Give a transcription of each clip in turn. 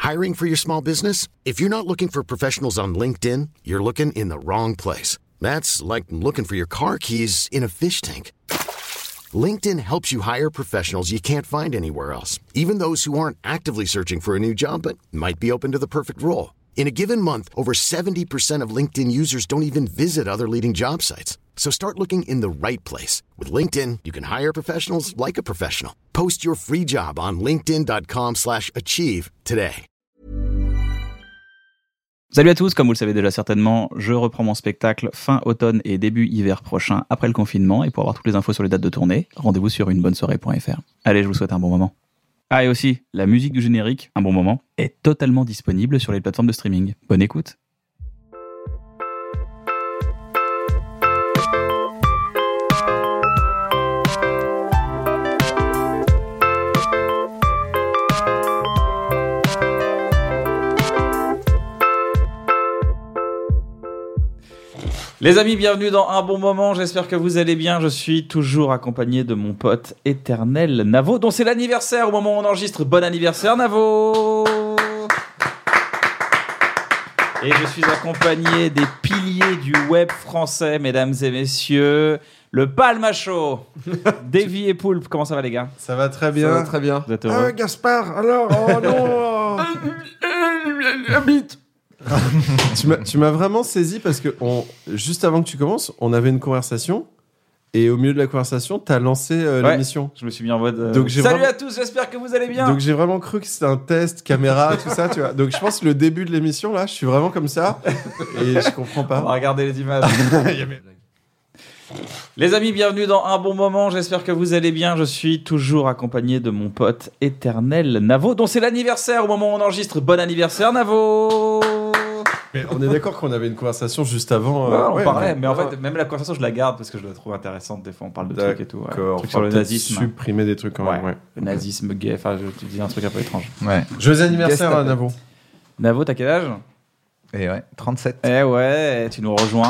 Hiring for your small business? If you're not looking for professionals on LinkedIn, you're looking in the wrong place. That's like looking for your car keys in a fish tank. LinkedIn helps you hire professionals you can't find anywhere else, even those who aren't actively searching for a new job but might be open to the perfect role. In a given month, over 70% of LinkedIn users don't even visit other leading job sites. So start looking in the right place. With LinkedIn, you can hire professionals like a professional. Post your free job on linkedin.com/achieve today. Salut à tous, comme vous le savez déjà certainement, je reprends mon spectacle fin automne et début hiver prochain après le confinement. Et pour avoir toutes les infos sur les dates de tournée, rendez-vous sur unebonnesoirée.fr. Allez, je vous souhaite un bon moment. Ah, et aussi, la musique du générique, un bon moment, est totalement disponible sur les plateformes de streaming. Bonne écoute. Les amis, bienvenue dans Un Bon Moment, j'espère que vous allez bien. Je suis toujours accompagné de mon pote éternel Navo, dont c'est l'anniversaire au moment où on enregistre. Bon anniversaire Navo. Et je suis accompagné des piliers du web français, mesdames et messieurs, le Palmacho, Davy et Poulpe. Comment ça va les gars ? Ça va très bien. Ça va très bien. Vous êtes heureux ? Gaspard, alors, oh non. Habite. Tu m'as vraiment saisi parce que juste avant que tu commences, on avait une conversation et au milieu de la conversation, t'as lancé l'émission. Je me suis mis en mode. Donc, salut à tous, j'espère que vous allez bien. Donc j'ai vraiment cru que c'était un test, caméra, tout ça, tu vois. Donc je pense que le début de l'émission là, je suis vraiment comme ça et je comprends pas. On va regarder les images. Les amis, bienvenue dans Un Bon Moment, j'espère que vous allez bien. Je suis toujours accompagné de mon pote éternel Navo, dont c'est l'anniversaire au moment où on enregistre. Bon anniversaire Navo. Mais on est d'accord qu'on avait une conversation juste avant. On parlait, mais en fait, même la conversation, je la garde parce que je la trouve intéressante. Des fois, on parle de trucs et tout. Trucs sur le nazisme. Supprimer des trucs quand même. Ouais. Le nazisme gay, enfin, tu dis un truc un peu étrange. Ouais. Joyeux anniversaire à Navo. Navo, t'as quel âge ? Et ouais, 37. Eh ouais, tu nous rejoins.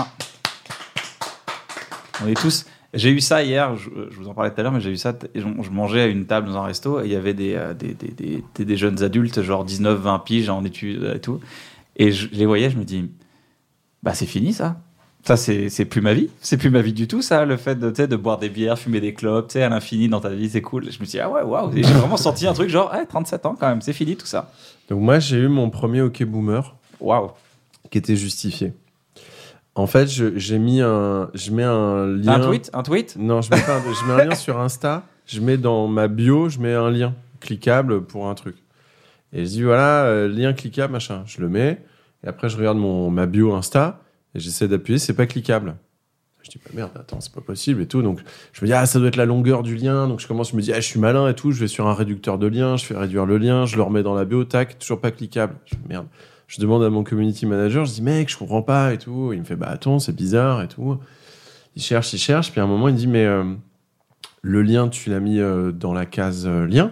On est tous. J'ai eu ça hier, je vous en parlais tout à l'heure, mais j'ai eu ça. Je mangeais à une table dans un resto et il y avait des jeunes adultes, genre 19-20 piges en études et tout. Et je les voyais, je me dis, bah c'est fini ça. Ça, c'est plus ma vie. C'est plus ma vie du tout, ça. Le fait de boire des bières, fumer des clopes, à l'infini dans ta vie, c'est cool. Je me suis dit, ah ouais, waouh. J'ai vraiment senti un truc genre, 37 ans quand même, c'est fini tout ça. Donc moi, j'ai eu mon premier OK Boomer. Waouh. Qui était justifié. En fait, je mets un lien. Un tweet Non, je mets un lien sur Insta. Je mets dans ma bio, je mets un lien cliquable pour un truc. Et je dis voilà, lien cliquable, machin. Je le mets. Et après, je regarde ma bio Insta et j'essaie d'appuyer, c'est pas cliquable. Je dis, bah merde, attends, c'est pas possible et tout. Donc, je me dis, ça doit être la longueur du lien. Donc, je me dis, je suis malin et tout. Je vais sur un réducteur de lien, je fais réduire le lien, je le remets dans la bio, tac, toujours pas cliquable. Je dis, merde. Je demande à mon community manager, je dis, mec, je comprends pas et tout. Il me fait, attends, c'est bizarre et tout. Il cherche. Puis à un moment, il me dit, mais le lien, tu l'as mis dans la case lien.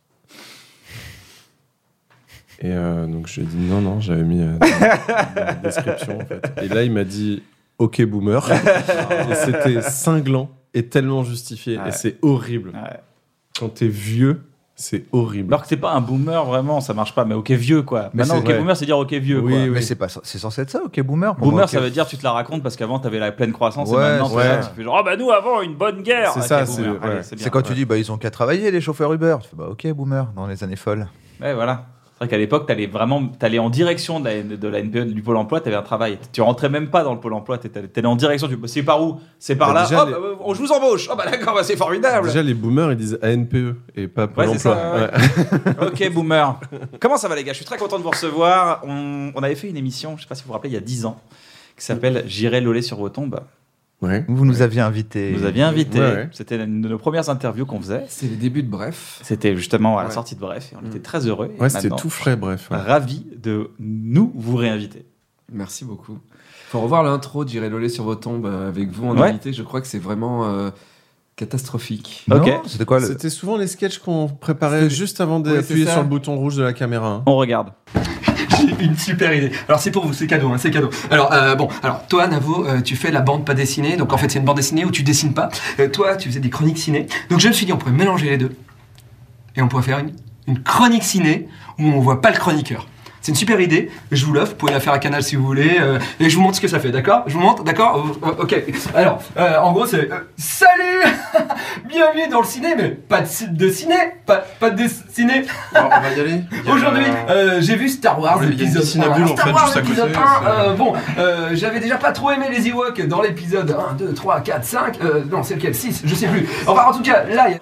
Et donc je lui ai dit non, j'avais mis dans la description en fait. Et là il m'a dit OK Boomer. Et c'était cinglant et tellement justifié. Ouais. Et c'est horrible. Ouais. Quand t'es vieux, c'est horrible. Alors que t'es pas un boomer vraiment, ça marche pas. Mais OK vieux quoi. Mais maintenant OK Boomer c'est dire OK vieux quoi. Mais c'est censé être ça OK Boomer. Boomer ça veut dire tu te la racontes parce qu'avant t'avais la pleine croissance et maintenant tu fais genre nous avant une bonne guerre. C'est ça. C'est quand tu dis ils ont qu'à travailler les chauffeurs Uber. Tu fais OK Boomer dans les années folles. Ouais voilà. C'est vrai qu'à l'époque, t'allais en direction de la NPE, du Pôle emploi, t'avais un travail. Tu rentrais même pas dans le Pôle emploi, t'allais en direction. C'est par où ? C'est par là. Je vous embauche. D'accord, c'est formidable. Déjà, les boomers, ils disent ANPE et pas Pôle emploi. Ça, OK, boomer. Comment ça va, les gars ? Je suis très content de vous recevoir. On avait fait une émission, je sais pas si vous vous rappelez, il y a 10 ans, qui s'appelle J'irai loler sur vos tombes. Ouais. Vous nous aviez invités. Ouais. C'était une de nos premières interviews qu'on faisait. C'est les débuts de Bref. C'était justement à la sortie de Bref. Et on était très heureux. Ouais, c'était tout frais, Bref. Ravis de vous réinviter. Merci beaucoup. Faut revoir l'intro d'J'irai loler sur vos tombes avec vous en invité. Je crois que c'est vraiment catastrophique. Ok. Non, c'était quoi C'était souvent les sketchs qu'on préparait juste avant d'appuyer sur le bouton rouge de la caméra. On regarde. J'ai une super idée. Alors c'est pour vous, c'est cadeau, c'est cadeau. Alors toi Navo, tu fais la bande pas dessinée, donc en fait c'est une bande dessinée où tu dessines pas. Toi tu faisais des chroniques ciné. Donc je me suis dit on pourrait mélanger les deux et on pourrait faire une chronique ciné où on voit pas le chroniqueur. C'est une super idée, je vous l'offre, vous pouvez la faire à Canal si vous voulez, et je vous montre ce que ça fait, d'accord ? Je vous montre, d'accord ? Ok. Alors, en gros, c'est salut, bienvenue dans le ciné, mais pas de ciné, pas de ciné. Alors, on va y aller. Aujourd'hui, j'ai vu Star Wars l'épisode 1. Star Wars l'épisode 1, j'avais déjà pas trop aimé les Ewoks dans l'épisode 1, 2, 3, 4, 5, non, c'est lequel ? 6, je sais plus. Enfin, en tout cas, là,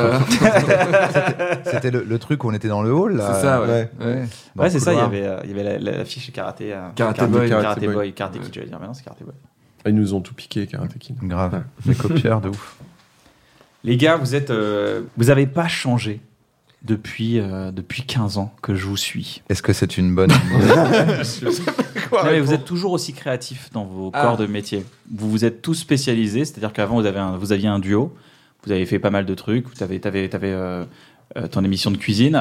C'était le truc où on était dans le hall, là. C'est ça, ouais. Ouais, c'est ça, il y avait la fiche Karaté Boy, Karate Kid, j'allais dire, mais non, c'est Karate Boy. Ils nous ont tout piqué, Karate Kid. Grave, les copieurs de ouf. Les gars, vous avez pas changé depuis 15 ans que je vous suis. Est-ce que c'est une bonne... Non, mais vous êtes toujours aussi créatifs dans vos corps de métier. Vous vous êtes tous spécialisés, c'est-à-dire qu'avant vous aviez un duo, vous avez fait pas mal de trucs, t'avais ton émission de cuisine.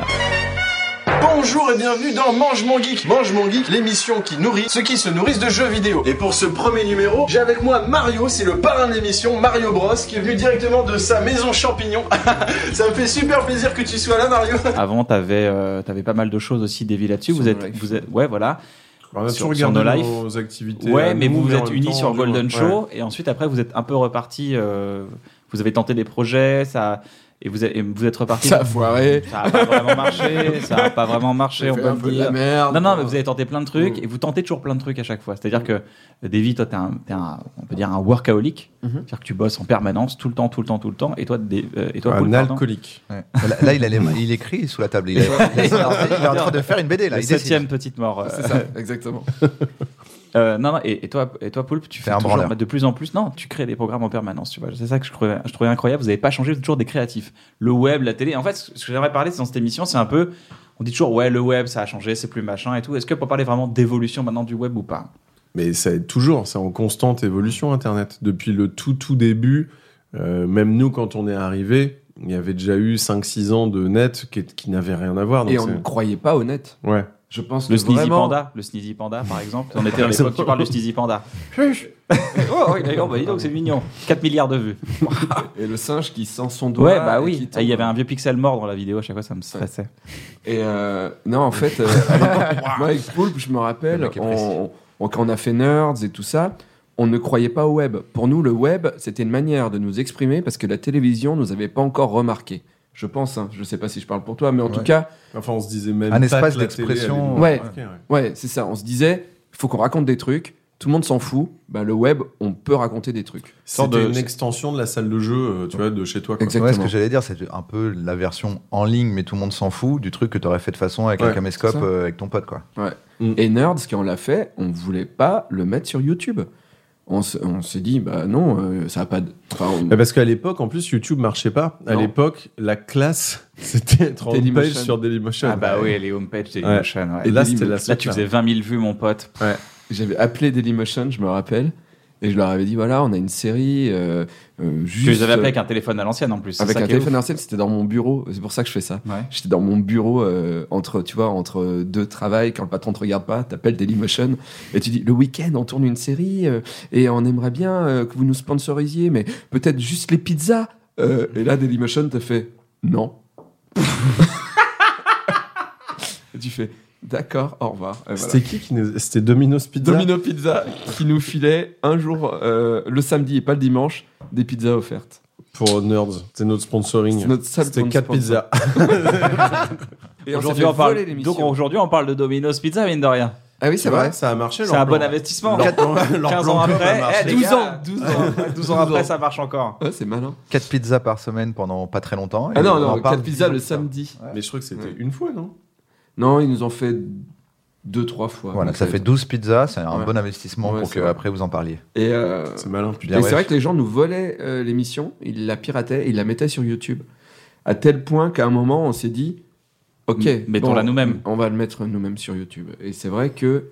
Bonjour et bienvenue dans Mange Mon Geek. Mange Mon Geek, l'émission qui nourrit ceux qui se nourrissent de jeux vidéo. Et pour ce premier numéro, j'ai avec moi Mario, c'est le parrain de l'émission, Mario Bros, qui est venu directement de sa maison champignon. Ça me fait super plaisir que tu sois là, Mario. Avant, t'avais pas mal de choses aussi déviées là-dessus. Vous êtes, ouais, voilà. On a Sur toujours regardé No nos activités. Ouais, mais vous vous êtes unis temps, sur Golden Show, ouais. et ensuite après vous êtes un peu repartis. Vous avez tenté des projets, et vous êtes repartis. Ça a foiré. Ça a pas vraiment marché, on peut un le peu de dire. la merde. Non, mais vous avez tenté plein de trucs, et vous tentez toujours plein de trucs à chaque fois. C'est-à-dire que, Davy, toi, on peut dire un workaholic. C'est-à-dire que tu bosses en permanence, tout le temps. Et toi, Un Paul, pardon. alcoolique. Ouais. Là, il écrit sous la table. Il est en train de faire une BD, là. La Il décide. 7e petite mort. C'est ça, exactement. Non, et toi, Poulpe, tu fais un toujours branleur. de plus en plus. Non, tu crées des programmes en permanence. Tu vois, c'est ça que je trouvais incroyable. Vous n'avez pas changé, vous êtes toujours des créatifs. Le web, la télé. En fait, ce que j'aimerais parler, c'est dans cette émission, c'est un peu. On dit toujours, ouais, le web, ça a changé, c'est plus machin et tout. Est-ce que pour parler vraiment d'évolution maintenant du web ou pas ? Mais ça est toujours, c'est en constante évolution, Internet. Depuis le tout début, même nous, quand on est arrivé, il y avait déjà eu 5-6 ans de net qui n'avaient rien à voir. Donc Et on ne croyait pas au net. Ouais. Je pense Le que vraiment... Sneezy Panda, par exemple. On était à l'époque, tu parles du Sneezy Panda. Oh, oui, d'ailleurs, bah, dis donc, c'est mignon. 4 milliards de vues. Et le singe qui sent son doigt. Ouais, bah et oui. qui tombe. Il y avait un vieux pixel mort dans la vidéo, à chaque fois, ça me stressait. Et non, en fait, moi avec Poulpe, je me rappelle, Le mec est précis. quand on a fait Nerds et tout ça, on ne croyait pas au web. Pour nous, le web, c'était une manière de nous exprimer parce que la télévision nous avait pas encore remarqué. Je pense, hein, je sais pas si je parle pour toi, mais en tout cas, Enfin, on se disait même Un pas espace que la télé d'expression. allait nous Ouais. marquer, ouais, c'est ça. On se disait, il faut qu'on raconte des trucs. Tout le monde s'en fout. Bah, le web, on peut raconter des trucs. C'était une extension de la salle de jeu, tu vois, de chez toi. Quoi. Exactement. Ouais, ce que j'allais dire, c'est un peu la version en ligne, mais tout le monde s'en fout, du truc que t'aurais fait de façon avec un Ouais, caméscope c'est ça. avec ton pote, quoi. Et Nerds, quand on l'a fait, on voulait pas le mettre sur YouTube. On s'est dit, bah non, ça va pas. Enfin, Bah, parce qu'à l'époque, en plus, YouTube marchait pas. À Non. l'époque, la classe, c'était être en Dailymotion. page sur Dailymotion. Ah bah oui, les homepages, c'est Dailymotion. Ouais. Et là, Dailymotion. c'était la Là, suite, tu faisais 20 000 vues, mon pote. J'avais appelé Dailymotion, je me rappelle, et je leur avais dit, voilà, on a une série. Juste, Tu les avais appelés avec un téléphone à l'ancienne, en plus. c'est avec ça un qui est téléphone ouf. ancien, c'était dans mon bureau. C'est pour ça que je fais ça. Ouais. J'étais dans mon bureau entre deux travails, quand le patron te regarde pas, t'appelles Dailymotion et tu dis le week-end on tourne une série et on aimerait bien que vous nous sponsorisiez, mais peut-être juste les pizzas. Et là Dailymotion te fait non. Et tu fais d'accord, au revoir. Et voilà. C'était qui nous... C'était Domino's Pizza. Domino Pizza qui nous filait un jour le samedi et pas le dimanche des pizzas offertes. Pour Nerds. C'était notre sponsoring. C'est notre seul C'était 4 sponsor. pizzas. Et on Aujourd'hui, s'est on fait parle. voler l'émission. Donc aujourd'hui, on parle de Domino's Pizza, mine de rien. Ah oui, c'est vrai. Ça a marché. C'est un bon investissement. 15 ans après, 12 ans après, ça marche encore. Ouais, c'est malin. 4 pizzas par semaine pendant pas très longtemps. Ah et non, on en non, parle 4 pizzas le 10 ans plus tard. samedi. Mais je crois que c'était Ouais. une fois, non? Non, ils nous ont fait 2-3 fois. Voilà, en ça fait 12 pizzas, c'est un Ouais. bon investissement Ouais, pour c'est que vrai. après vous en parliez. Et, C'est malin, et putain. c'est vrai que les gens nous volaient l'émission, ils la pirataient, ils la mettaient sur YouTube. À tel point qu'à un moment, on s'est dit, ok, Mettons-la nous-mêmes. On va le mettre nous-mêmes sur YouTube. Et c'est vrai que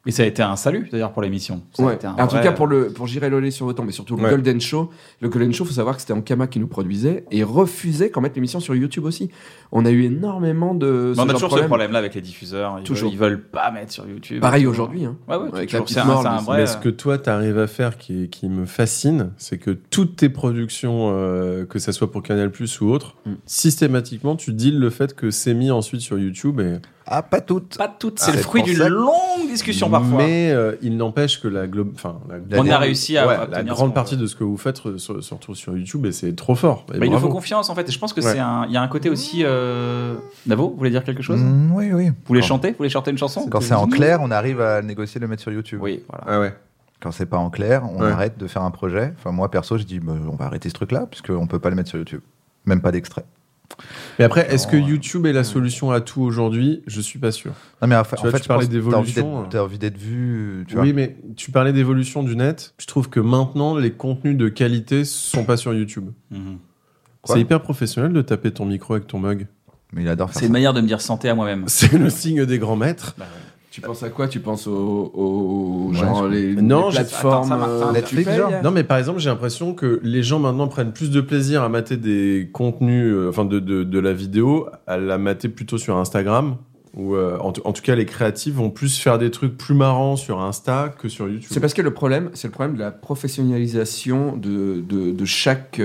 Et ça a été un salut d'ailleurs pour l'émission. Ça a Ouais. été un En tout vrai- cas pour J'irai Lolé sur autant, mais surtout le Ouais. Golden Show. Le Golden Show, faut savoir que c'était Ankama qui nous produisait et refusait qu'on mette l'émission sur YouTube aussi. On a eu énormément de. Mais on a genre de toujours ce problème-là avec les diffuseurs. Toujours. Ils veulent pas mettre sur YouTube. Pareil aujourd'hui. Hein. Ouais, ouais, Avec toujours. la petite C'est mort, c'est un mais vrai. Mais ce que toi, tu arrives à faire qui me fascine, c'est que toutes tes productions, que ça soit pour Canal+ ou autre, systématiquement, tu deals le fait que c'est mis ensuite sur YouTube. Et... Ah, pas toutes. Pas toutes. C'est le c'est fruit pour d'une ça que- longue discussion parfois. Mais il n'empêche que On a réussi à la obtenir ce grande qu'on partie veut. de ce que vous faites se retrouve sur YouTube et c'est trop fort. Et Bah, il nous faut bravo. confiance en fait. Et je pense que Ouais. il y a un côté aussi. Navo, vous voulez dire quelque chose Oui, oui. Vous voulez Quand- chanter Vous voulez chanter une chanson Quand c'est en clair, on arrive à négocier le mettre sur YouTube. Oui, voilà. Ah ouais. Quand c'est pas en clair, on Ouais. arrête de faire un projet. Enfin, moi, perso, je dis, bah, on va arrêter ce truc-là, puisqu'on peut pas le mettre sur YouTube. Même pas d'extrait. Mais après, est-ce que Non, YouTube est la solution à tout aujourd'hui? Je suis pas sûr. Non, mais en Tu vois, fait, tu je parlais pense que d'évolution. t'as envie d'être vu, tu vois. Oui, mais tu parlais d'évolution du net. Je trouve que maintenant, les contenus de qualité sont pas sur YouTube. Mhm. Quoi C'est hyper professionnel de taper ton micro avec ton mug. Mais il adore faire C'est ça. une manière de me dire santé à moi-même. C'est le signe des grands maîtres. Tu penses à quoi? Tu penses aux Ouais, genre les Non, j'ai- plateformes attends, ça, Martin, Netflix, tu payes, genre. hein. Non, mais par exemple, j'ai l'impression que les gens maintenant prennent plus de plaisir à mater des contenus, de la vidéo, à la mater plutôt sur Instagram. Ou en tout cas, les créatifs vont plus faire des trucs plus marrants sur Insta que sur YouTube. C'est parce que c'est le problème de la professionnalisation de chaque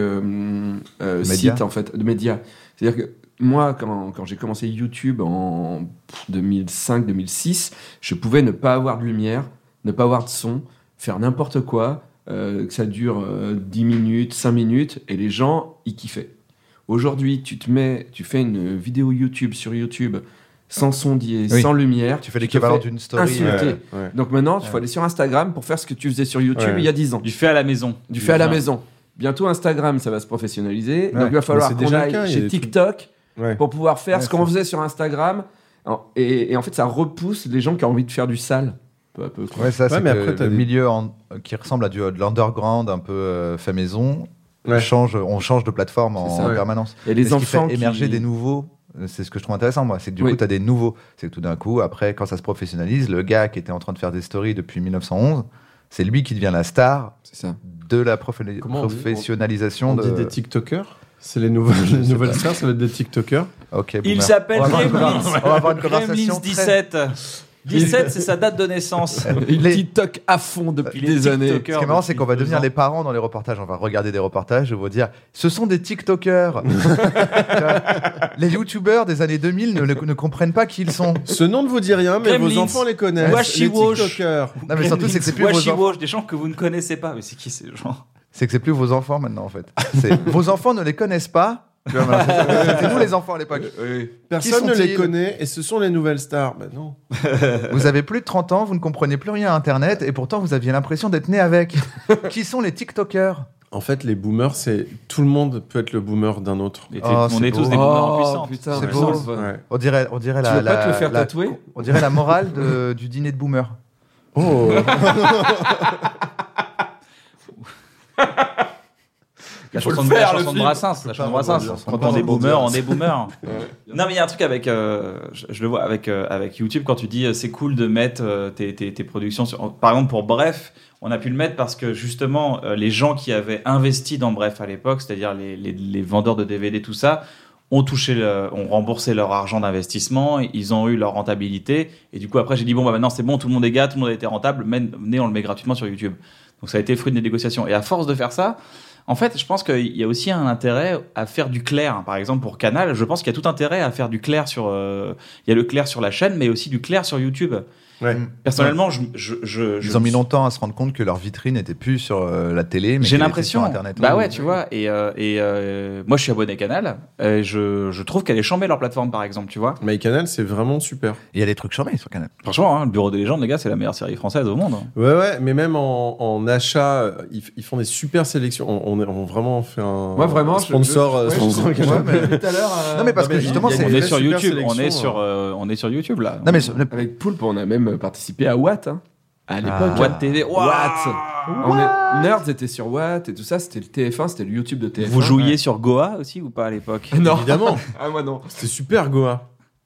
site, en fait, de médias. C'est-à-dire que moi, quand j'ai commencé YouTube en 2005-2006, je pouvais ne pas avoir de lumière, ne pas avoir de son, faire n'importe quoi, que ça dure 10 minutes, 5 minutes, et les gens, ils kiffaient. Aujourd'hui, tu fais une vidéo YouTube sur YouTube, sans son, Oui. sans lumière. Tu fais te l'équivalent fais d'une story. insulter. Ouais. Donc maintenant, il faut aller sur Instagram pour faire ce que tu faisais sur YouTube Ouais. il y a 10 ans. Du fait à la maison. Du fait à la maison. Bientôt, Instagram, ça va se professionnaliser. Ouais. Donc il va falloir c'est qu'on déjà le aille cas, il y a chez des trucs. TikTok Ouais. pour pouvoir faire Ouais, ce qu'on c'est- faisait sur Instagram. Et en fait, ça repousse les gens qui ont envie de faire du sale. Peu à peu. quoi. Ouais, ça, c'est mais que après, t'as le des- milieu qui ressemble à de l'underground un peu fait maison. Ouais. On change de plateforme C'est ça, en ouais. permanence. Et les Et ce qui enfants fait émerger des nouveaux. C'est ce que je trouve intéressant, moi. C'est que du Oui. coup, tu as des nouveaux. C'est que tout d'un coup, après, quand ça se professionnalise, le gars qui était en train de faire des stories depuis 1911, c'est lui qui devient la star C'est ça. de la Comment on dit professionnalisation On de. dit des TikTokers. C'est les nouvelles stars, ça va être des TikTokers. Ok, Il boomer. s'appelle On va avoir une Gremlins. conversation- on va avoir une conversation Gremlins très- 17. 17, c'est sa date de naissance. Il Les- TikTok à fond depuis Il est des années. TikToker Ce qui est marrant, c'est depuis qu'on va 2 devenir ans. les parents dans les reportages. On va regarder des reportages et on va dire ce sont des TikTokers. Tu vois, les YouTubers des années 2000 ne comprennent pas qui ils sont. Ce nom ne vous dit rien, mais Gremlins. vos enfants les connaissent. Washi Les Wash. TikTokers. Non, mais surtout, c'est que c'est plus vos Washi enfants. Wash, des gens que vous ne connaissez pas. Mais c'est qui ces gens C'est que c'est plus vos enfants maintenant, en fait. Vos enfants ne les connaissent pas. Tu vois, voilà, c'était nous les enfants à l'époque. Personne Qui ne les sont-ils connaît et ce sont les nouvelles stars. Ben non. Vous avez plus de 30 ans, vous ne comprenez plus rien à Internet et pourtant vous aviez l'impression d'être né avec. Qui sont les TikTokers? En fait, les boomers, c'est tout le monde peut être le boomer d'un autre. Et Oh, on c'est est tous beau. des boomers Oh, puissants. putain, C'est ouais. beau. Ouais. On dirait Tu la, veux pas te le faire la- tatouer? on dirait la morale du dîner de boomer. Oh. La faut chanson le de faire, la le chanson de film. Brassens. La chanson de Brassens. dire. Quand on est boomer, on est boomer. Non, mais il y a un truc avec, je le vois avec YouTube quand tu dis c'est cool de mettre tes productions sur. Par exemple, pour Bref, on a pu le mettre parce que justement, les gens qui avaient investi dans Bref à l'époque, c'est-à-dire les vendeurs de DVD, tout ça, ont remboursé leur argent d'investissement, ils ont eu leur rentabilité. Et du coup, après, j'ai dit bon, bah maintenant c'est bon, tout le monde est gars, tout le monde a été rentable, on le met gratuitement sur YouTube. Donc ça a été le fruit des négociations. Et à force de faire ça, en fait, je pense qu'il y a aussi un intérêt à faire du clair. Par exemple, pour Canal, je pense qu'il y a tout intérêt à faire du clair sur. Il y a le clair sur la chaîne, mais aussi du clair sur YouTube. Ouais. Personnellement, Ils ont mis longtemps à se rendre compte que leur vitrine n'était plus sur la télé, mais j'ai qu'elle était l'impression. sur Internet. Bah ouais, tu vois. Et moi, je suis abonné Canal. Et je trouve qu'elle est chambée leur plateforme, par exemple, tu vois. MyCanal, c'est vraiment super. Il y a des trucs charmés sur Canal. Franchement, hein, le Bureau des légendes, les gars, c'est la meilleure série française au monde. Ouais, mais même en achat, ils font des super sélections. On a vraiment fait un Moi, vraiment, sponsor. sponsor Ouais, Canal. mais- Tout à l'heure. Non, mais parce non, que mais justement, il y a c'est. une On est vraie sur super YouTube. sélection, On est sur YouTube là. Non, mais Avec Poulpe, on a même participé à Watt. Hein. À l'époque. Watt TV. Watt. Nerds était sur Watt et tout ça. C'était le TF1, c'était le YouTube de TF1. Vous jouiez sur Goa aussi ou pas à l'époque? Non. Évidemment. Ah, moi non. C'était super, Goa.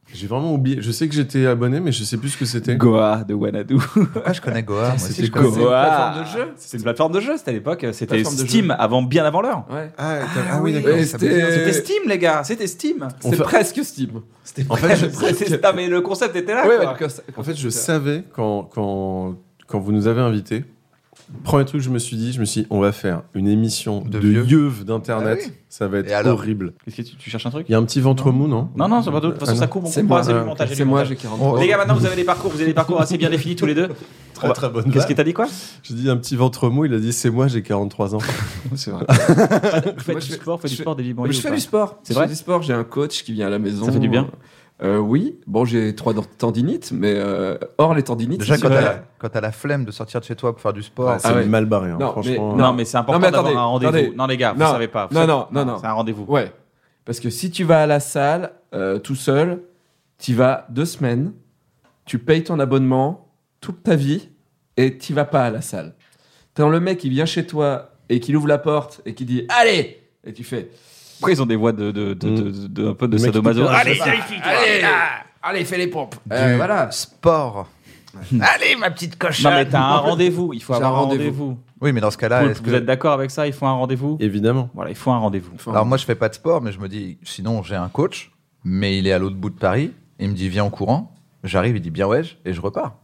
J'ai vraiment oublié. Je sais que j'étais abonné, mais je sais plus ce que c'était. Goa de Wanadu. Ah, je connais Goa. Moi aussi, c'était je connais. C'est une plateforme de jeu. C'est une plateforme de jeu, c'était à l'époque. C'était Plateforme de Steam, bien avant l'heure. Ouais. Oui, d'accord. Et ça veut dire- C'était Steam, les gars, c'était Steam. C'est presque Steam. En fait, Non, mais le concept était là. Ouais, quoi. En fait, je savais quand vous nous avez invités, premier truc que je me suis dit, on va faire une émission De de vieux. yeuves d'internet. Ah oui. Ça va Et être alors horrible. Qu'est-ce que tu cherches un truc? Il y a un petit ventre mou, non? Non, c'est pas de toute façon, Ah, ça non. coupe, on C'est coupe moi, pas, c'est du ah, montage. C'est moi, j'ai 43 ans. Les gars, maintenant vous avez des parcours assez bien définis tous les deux. Très très bonne Qu'est-ce que t'as dit quoi? J'ai dit un petit ventre mou, il a dit c'est moi, j'ai 43 ans. C'est vrai. Vous faites Moi, du je sport, fais- David Mais Boyer, je ou fais pas du sport. C'est Je vrai fais du sport. J'ai un coach qui vient à la maison. Ça fait du bien? Oui. Bon, j'ai 3 tendinites, mais hors les tendinites. Déjà, c'est quand super. t'as la flemme de sortir de chez toi pour faire du sport, Ouais, c'est Ah ouais. mal barré, hein, Non, franchement. Non, mais c'est important Non, mais d'avoir attendez, un rendez-vous. attendez. Non, les gars, vous Non. savez pas. Non. C'est un rendez-vous. Ouais. Parce que si tu vas à la salle tout seul, tu vas 2 semaines, tu payes ton abonnement toute ta vie et tu vas pas à la salle. Quand le mec il vient chez toi et qu'il ouvre la porte et qu'il dit allez, et tu fais Pourquoi ils ont des voix de un peu de Le mec sadomaso? qui te Allez, parle, allez, fais les pompes. du Voilà. sport. Allez, ma petite cochonne. Non, mais t'as un rendez-vous. Il faut J'ai avoir un un rendez-vous. rendez-vous. Oui, mais dans ce cas-là, Poulpe, est-ce vous que... êtes d'accord avec ça? Il faut un rendez-vous? Évidemment. Voilà, il faut un rendez-vous. Alors moi, je fais pas de sport, mais je me dis, sinon j'ai un coach, mais il est à l'autre bout de Paris. Il me dit viens en courant. J'arrive, il dit bien ouais, et je repars.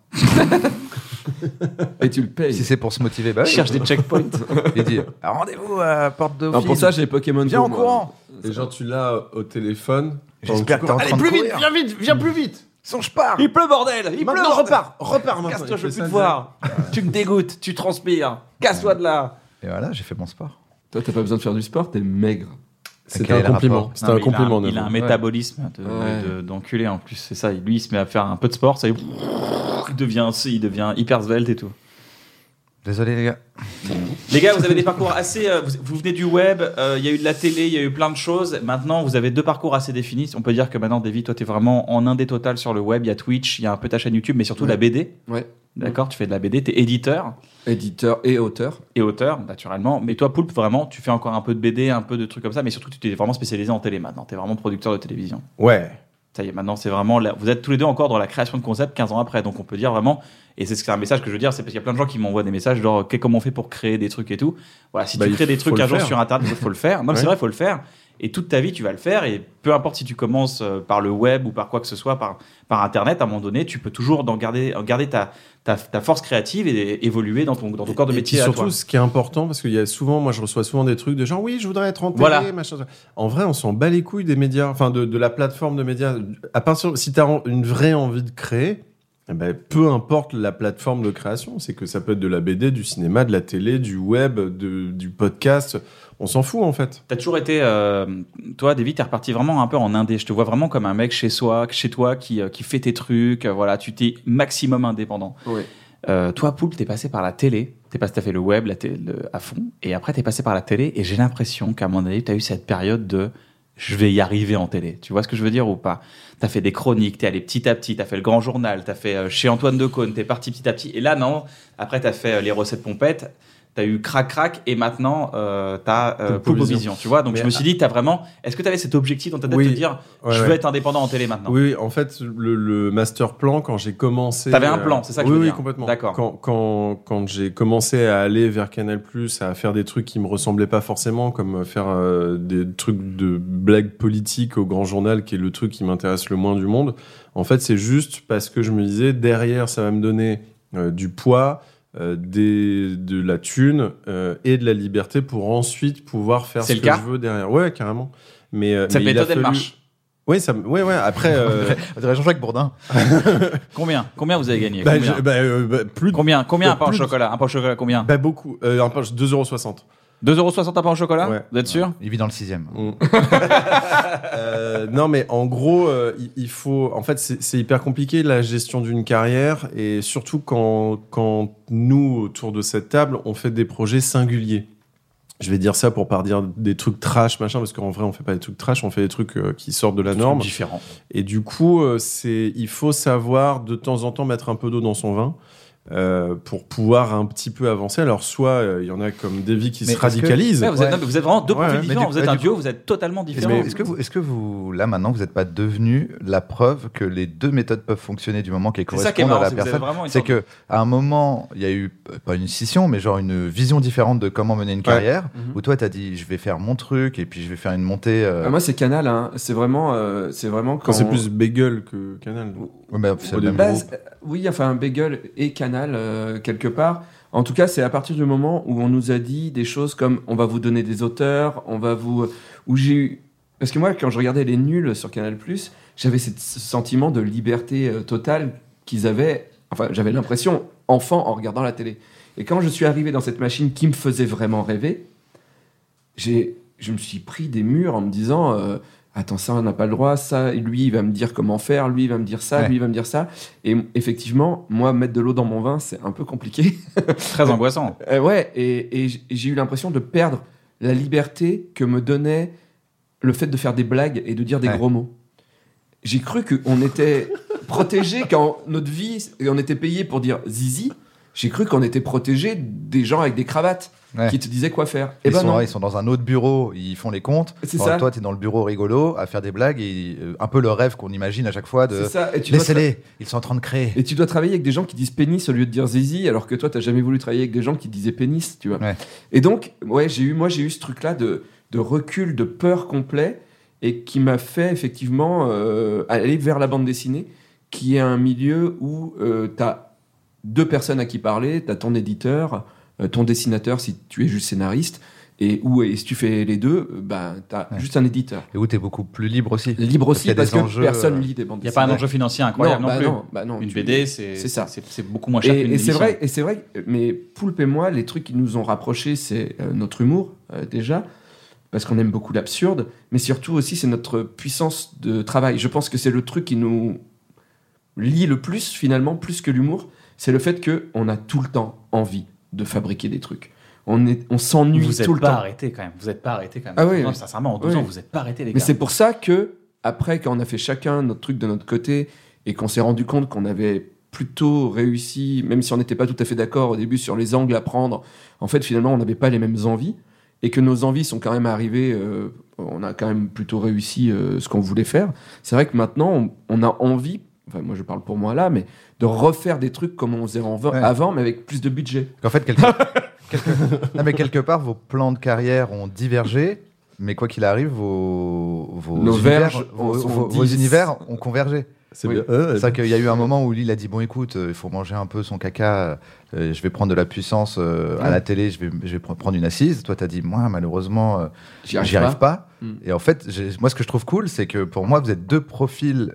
Et tu le payes. Si c'est pour se motiver, bah Je oui. cherche des checkpoints. Il dit rendez-vous à Porte de Non, pour ça, j'ai Pokémon viens Go, en moi. courant. Et genre, tu l'as au téléphone. J'espère que t'es en train de courir. viens plus vite. Son je pars. Il pleut, bordel! Il pleut, Maintenant, bordel! repars maintenant. Casse-toi, je veux Il fait plus ça, te voir. Tu me dégoûtes, tu transpires. Casse-toi de là. Et voilà, j'ai fait mon sport. Toi, t'as pas besoin de faire du sport, t'es maigre. C'est Quel est un le compliment. rapport C'est Non, un mais compliment. Il a un Navo. métabolisme Ouais. d'enculé en plus. C'est ça. Lui, il se met à faire un peu de sport. Ça, il devient hyper svelte et tout. Désolé les gars. Les gars, vous avez des parcours assez. Vous venez du web, il y a eu de la télé, il y a eu plein de choses. Maintenant, vous avez 2 parcours assez définis. On peut dire que maintenant, David, toi, t'es vraiment en indé total sur le web. Il y a Twitch, il y a un peu ta chaîne YouTube, mais surtout Ouais. la BD. Ouais. D'accord, tu fais de la BD, t'es éditeur Éditeur et auteur. et auteur, naturellement. Mais toi, Poulpe, vraiment, tu fais encore un peu de BD, un peu de trucs comme ça, mais surtout, tu t'es vraiment spécialisé en télé maintenant. T'es vraiment producteur de télévision. Ouais. Ça y est, maintenant, c'est vraiment. Vous êtes tous les deux encore dans la création de concepts 15 ans après. Donc, on peut dire vraiment. Et c'est un message que je veux dire, c'est parce qu'il y a plein de gens qui m'envoient des messages genre, comment on fait pour créer des trucs et tout. Voilà, si Bah, tu il crées des faut trucs le un jour faire. sur Internet, il faut le faire. Non, mais Ouais. c'est vrai, il faut le faire. Et toute ta vie, tu vas le faire. Et peu importe si tu commences par le web ou par quoi que ce soit, par Internet, à un moment donné, tu peux toujours garder ta force créative et évoluer dans ton corps de Et métier. puis à surtout, toi. ce qui est important, parce qu'il y a souvent, moi je reçois souvent des trucs de genre, oui, je voudrais être en télé, Voilà. machin. En vrai, on s'en bat les couilles des médias, enfin de la plateforme de médias. À partir, si tu as une vraie envie de créer, eh ben, peu importe la plateforme de création, c'est que ça peut être de la BD, du cinéma, de la télé, du web, du podcast. On s'en fout en fait. T'as toujours été, toi, David, t'es reparti vraiment un peu en indé. Je te vois vraiment comme un mec chez toi qui fait tes trucs. Voilà, tu t'es maximum indépendant. Ouais. Toi, Poulpe, t'es passé par la télé. T'as fait le web à fond. Et après, t'es passé par la télé. Et j'ai l'impression qu'à un moment donné, t'as eu cette période de je vais y arriver en télé. Tu vois ce que je veux dire ou pas? T'as fait des chroniques, t'es allé petit à petit, t'as fait le Grand Journal, t'as fait chez Antoine Decaune, t'es parti petit à petit. Et là, non. Après, t'as fait les recettes pompettes. T'as eu Crac, et maintenant t'as Poulpovision, tu vois. Donc Mais je me suis dit, t'as vraiment. Est-ce que t'avais cet objectif dans ta tête Oui. de te dire, Ouais, je ouais. veux être indépendant en télé maintenant? Oui, en fait, le master plan, quand j'ai commencé. T'avais un plan, c'est ça que je oui, veux oui, dire. complètement. D'accord. Quand j'ai commencé à aller vers Canal+, à faire des trucs qui me ressemblaient pas forcément, comme faire des trucs de blagues politiques au Grand Journal, qui est le truc qui m'intéresse le moins du monde. En fait, c'est juste parce que je me disais, derrière, ça va me donner du poids, de la thune et de la liberté pour ensuite pouvoir faire C'est ce le que cas je veux derrière. Ouais, carrément. Mais Cette mais il a méthode, elle fallu- marche. Oui, ouais. Après, On dirait Jean-Jacques Bourdin. Combien vous avez gagné? bah, Combien plus de Combien un pain au plus de- chocolat? Un pain au chocolat, combien? Bah beaucoup. Un pain, 2,60 €. 2,60 € un pain au chocolat? Ouais. Vous êtes sûr? Il vit dans le 6e. Non, mais en gros, il faut. En fait, c'est hyper compliqué la gestion d'une carrière, et surtout quand nous, autour de cette table, on fait des projets singuliers. Je vais dire ça pour pas dire des trucs trash, machin, parce qu'en vrai, on fait pas des trucs trash, on fait des trucs qui sortent de la norme. Différent. Et du coup, il faut savoir de temps en temps mettre un peu d'eau dans son vin. pour pouvoir un petit peu avancer. Alors soit il y en a comme Davy qui Mais se radicalisent. Ouais, vous êtes vraiment deux profils Ouais, différents. mais Vous êtes un du duo, coup- vous êtes totalement différents. Est-ce que vous, là maintenant, vous n'êtes pas devenu la preuve que les deux méthodes peuvent fonctionner du moment qu'elles C'est ça qui est correspondent à marrant, la c'est que vous avez personne? vraiment une C'est sorte que à un moment, il y a eu pas une scission, mais genre une vision différente de comment mener une carrière. Mhm. Où toi, t'as dit, je vais faire mon truc et puis je vais faire une montée. Moi, c'est Canal. Hein. C'est vraiment quand C'est plus Bagel que Canal. Ouais, mais c'est le Au même Bah, groupe. oui, enfin, Bagel et Canal, quelque part. En tout cas, c'est à partir du moment où on nous a dit des choses comme on va vous donner des auteurs, on va vous. Où j'ai eu. Parce que moi, quand je regardais Les Nuls sur Canal, j'avais ce sentiment de liberté totale qu'ils avaient. Enfin, j'avais l'impression, enfant, en regardant la télé. Et quand je suis arrivé dans cette machine qui me faisait vraiment rêver, je me suis pris des murs en me disant. Attends, ça, on n'a pas le droit, ça, lui, il va me dire comment faire, lui, il va me dire ça, Ouais. lui, il va me dire ça. Et effectivement, moi, mettre de l'eau dans mon vin, c'est un peu compliqué. Très angoissant. Ouais, et j'ai eu l'impression de perdre la liberté que me donnait le fait de faire des blagues et de dire des Ouais. gros mots. J'ai cru qu'on était protégé quand notre vie, et on était payé pour dire zizi. J'ai cru qu'on était protégé des gens avec des cravates Ouais. qui te disaient quoi faire. Et Ils, ben sont, non. ils sont dans un autre bureau, ils font les comptes. C'est Pendant ça. que toi, tu es dans le bureau rigolo à faire des blagues et un peu le rêve qu'on imagine à chaque fois de C'est ça. Et tu dois laissez-les, ils sont en train de créer. Et tu dois travailler avec des gens qui disent pénis au lieu de dire zizi, alors que toi, t'as jamais voulu travailler avec des gens qui disaient pénis, tu vois. Ouais. Et donc, ouais, j'ai eu ce truc-là de recul, de peur complet, et qui m'a fait effectivement aller vers la bande dessinée, qui est un milieu où t'as deux personnes à qui parler, t'as ton éditeur, ton dessinateur si tu es juste scénariste, et si tu fais les deux, t'as Ouais. juste un éditeur. Et où tu es beaucoup plus libre aussi. Libre Parce qu'il y aussi a parce des que enjeux, personne lit des bandes Il n'y a dessinées. pas un enjeu financier incroyable non, plus. Non, Une tu- BD, c'est ça. C'est beaucoup moins cher qu'une Et c'est édition. vrai, mais Poulpe et moi, les trucs qui nous ont rapprochés, c'est notre humour, déjà, parce qu'on aime beaucoup l'absurde, mais surtout aussi, c'est notre puissance de travail. Je pense que c'est le truc qui nous lie le plus, finalement, plus que l'humour, c'est le fait qu'on a tout le temps envie de fabriquer des trucs. On s'ennuie Vous tout n'êtes le pas temps. arrêté quand même. Vous n'êtes pas arrêté quand même. Ah oui, Non, oui. sincèrement, en 12 Oui. ans, vous n'êtes pas arrêté, les Mais gars. c'est pour ça que, après, quand on a fait chacun notre truc de notre côté et qu'on s'est rendu compte qu'on avait plutôt réussi, même si on n'était pas tout à fait d'accord au début sur les angles à prendre, en fait, finalement, on n'avait pas les mêmes envies et que nos envies sont quand même arrivées, on a quand même plutôt réussi ce qu'on voulait faire. C'est vrai que maintenant, on a envie, enfin, moi je parle pour moi là, mais de refaire des trucs comme on faisait avant, mais avec plus de budget. En fait, non, mais quelque part, vos plans de carrière ont divergé, mais quoi qu'il arrive, vos Nos univers, verges vos univers ont convergé. C'est Oui. bien. C'est ça qu'il y a eu un moment où lui, il a dit bon, écoute, il faut manger un peu son caca. Je vais prendre de la puissance à la télé. Je vais prendre une assise. Toi, t'as dit moi, malheureusement, j'y arrive pas. Mm. Et en fait, moi, ce que je trouve cool, c'est que pour moi, vous êtes deux profils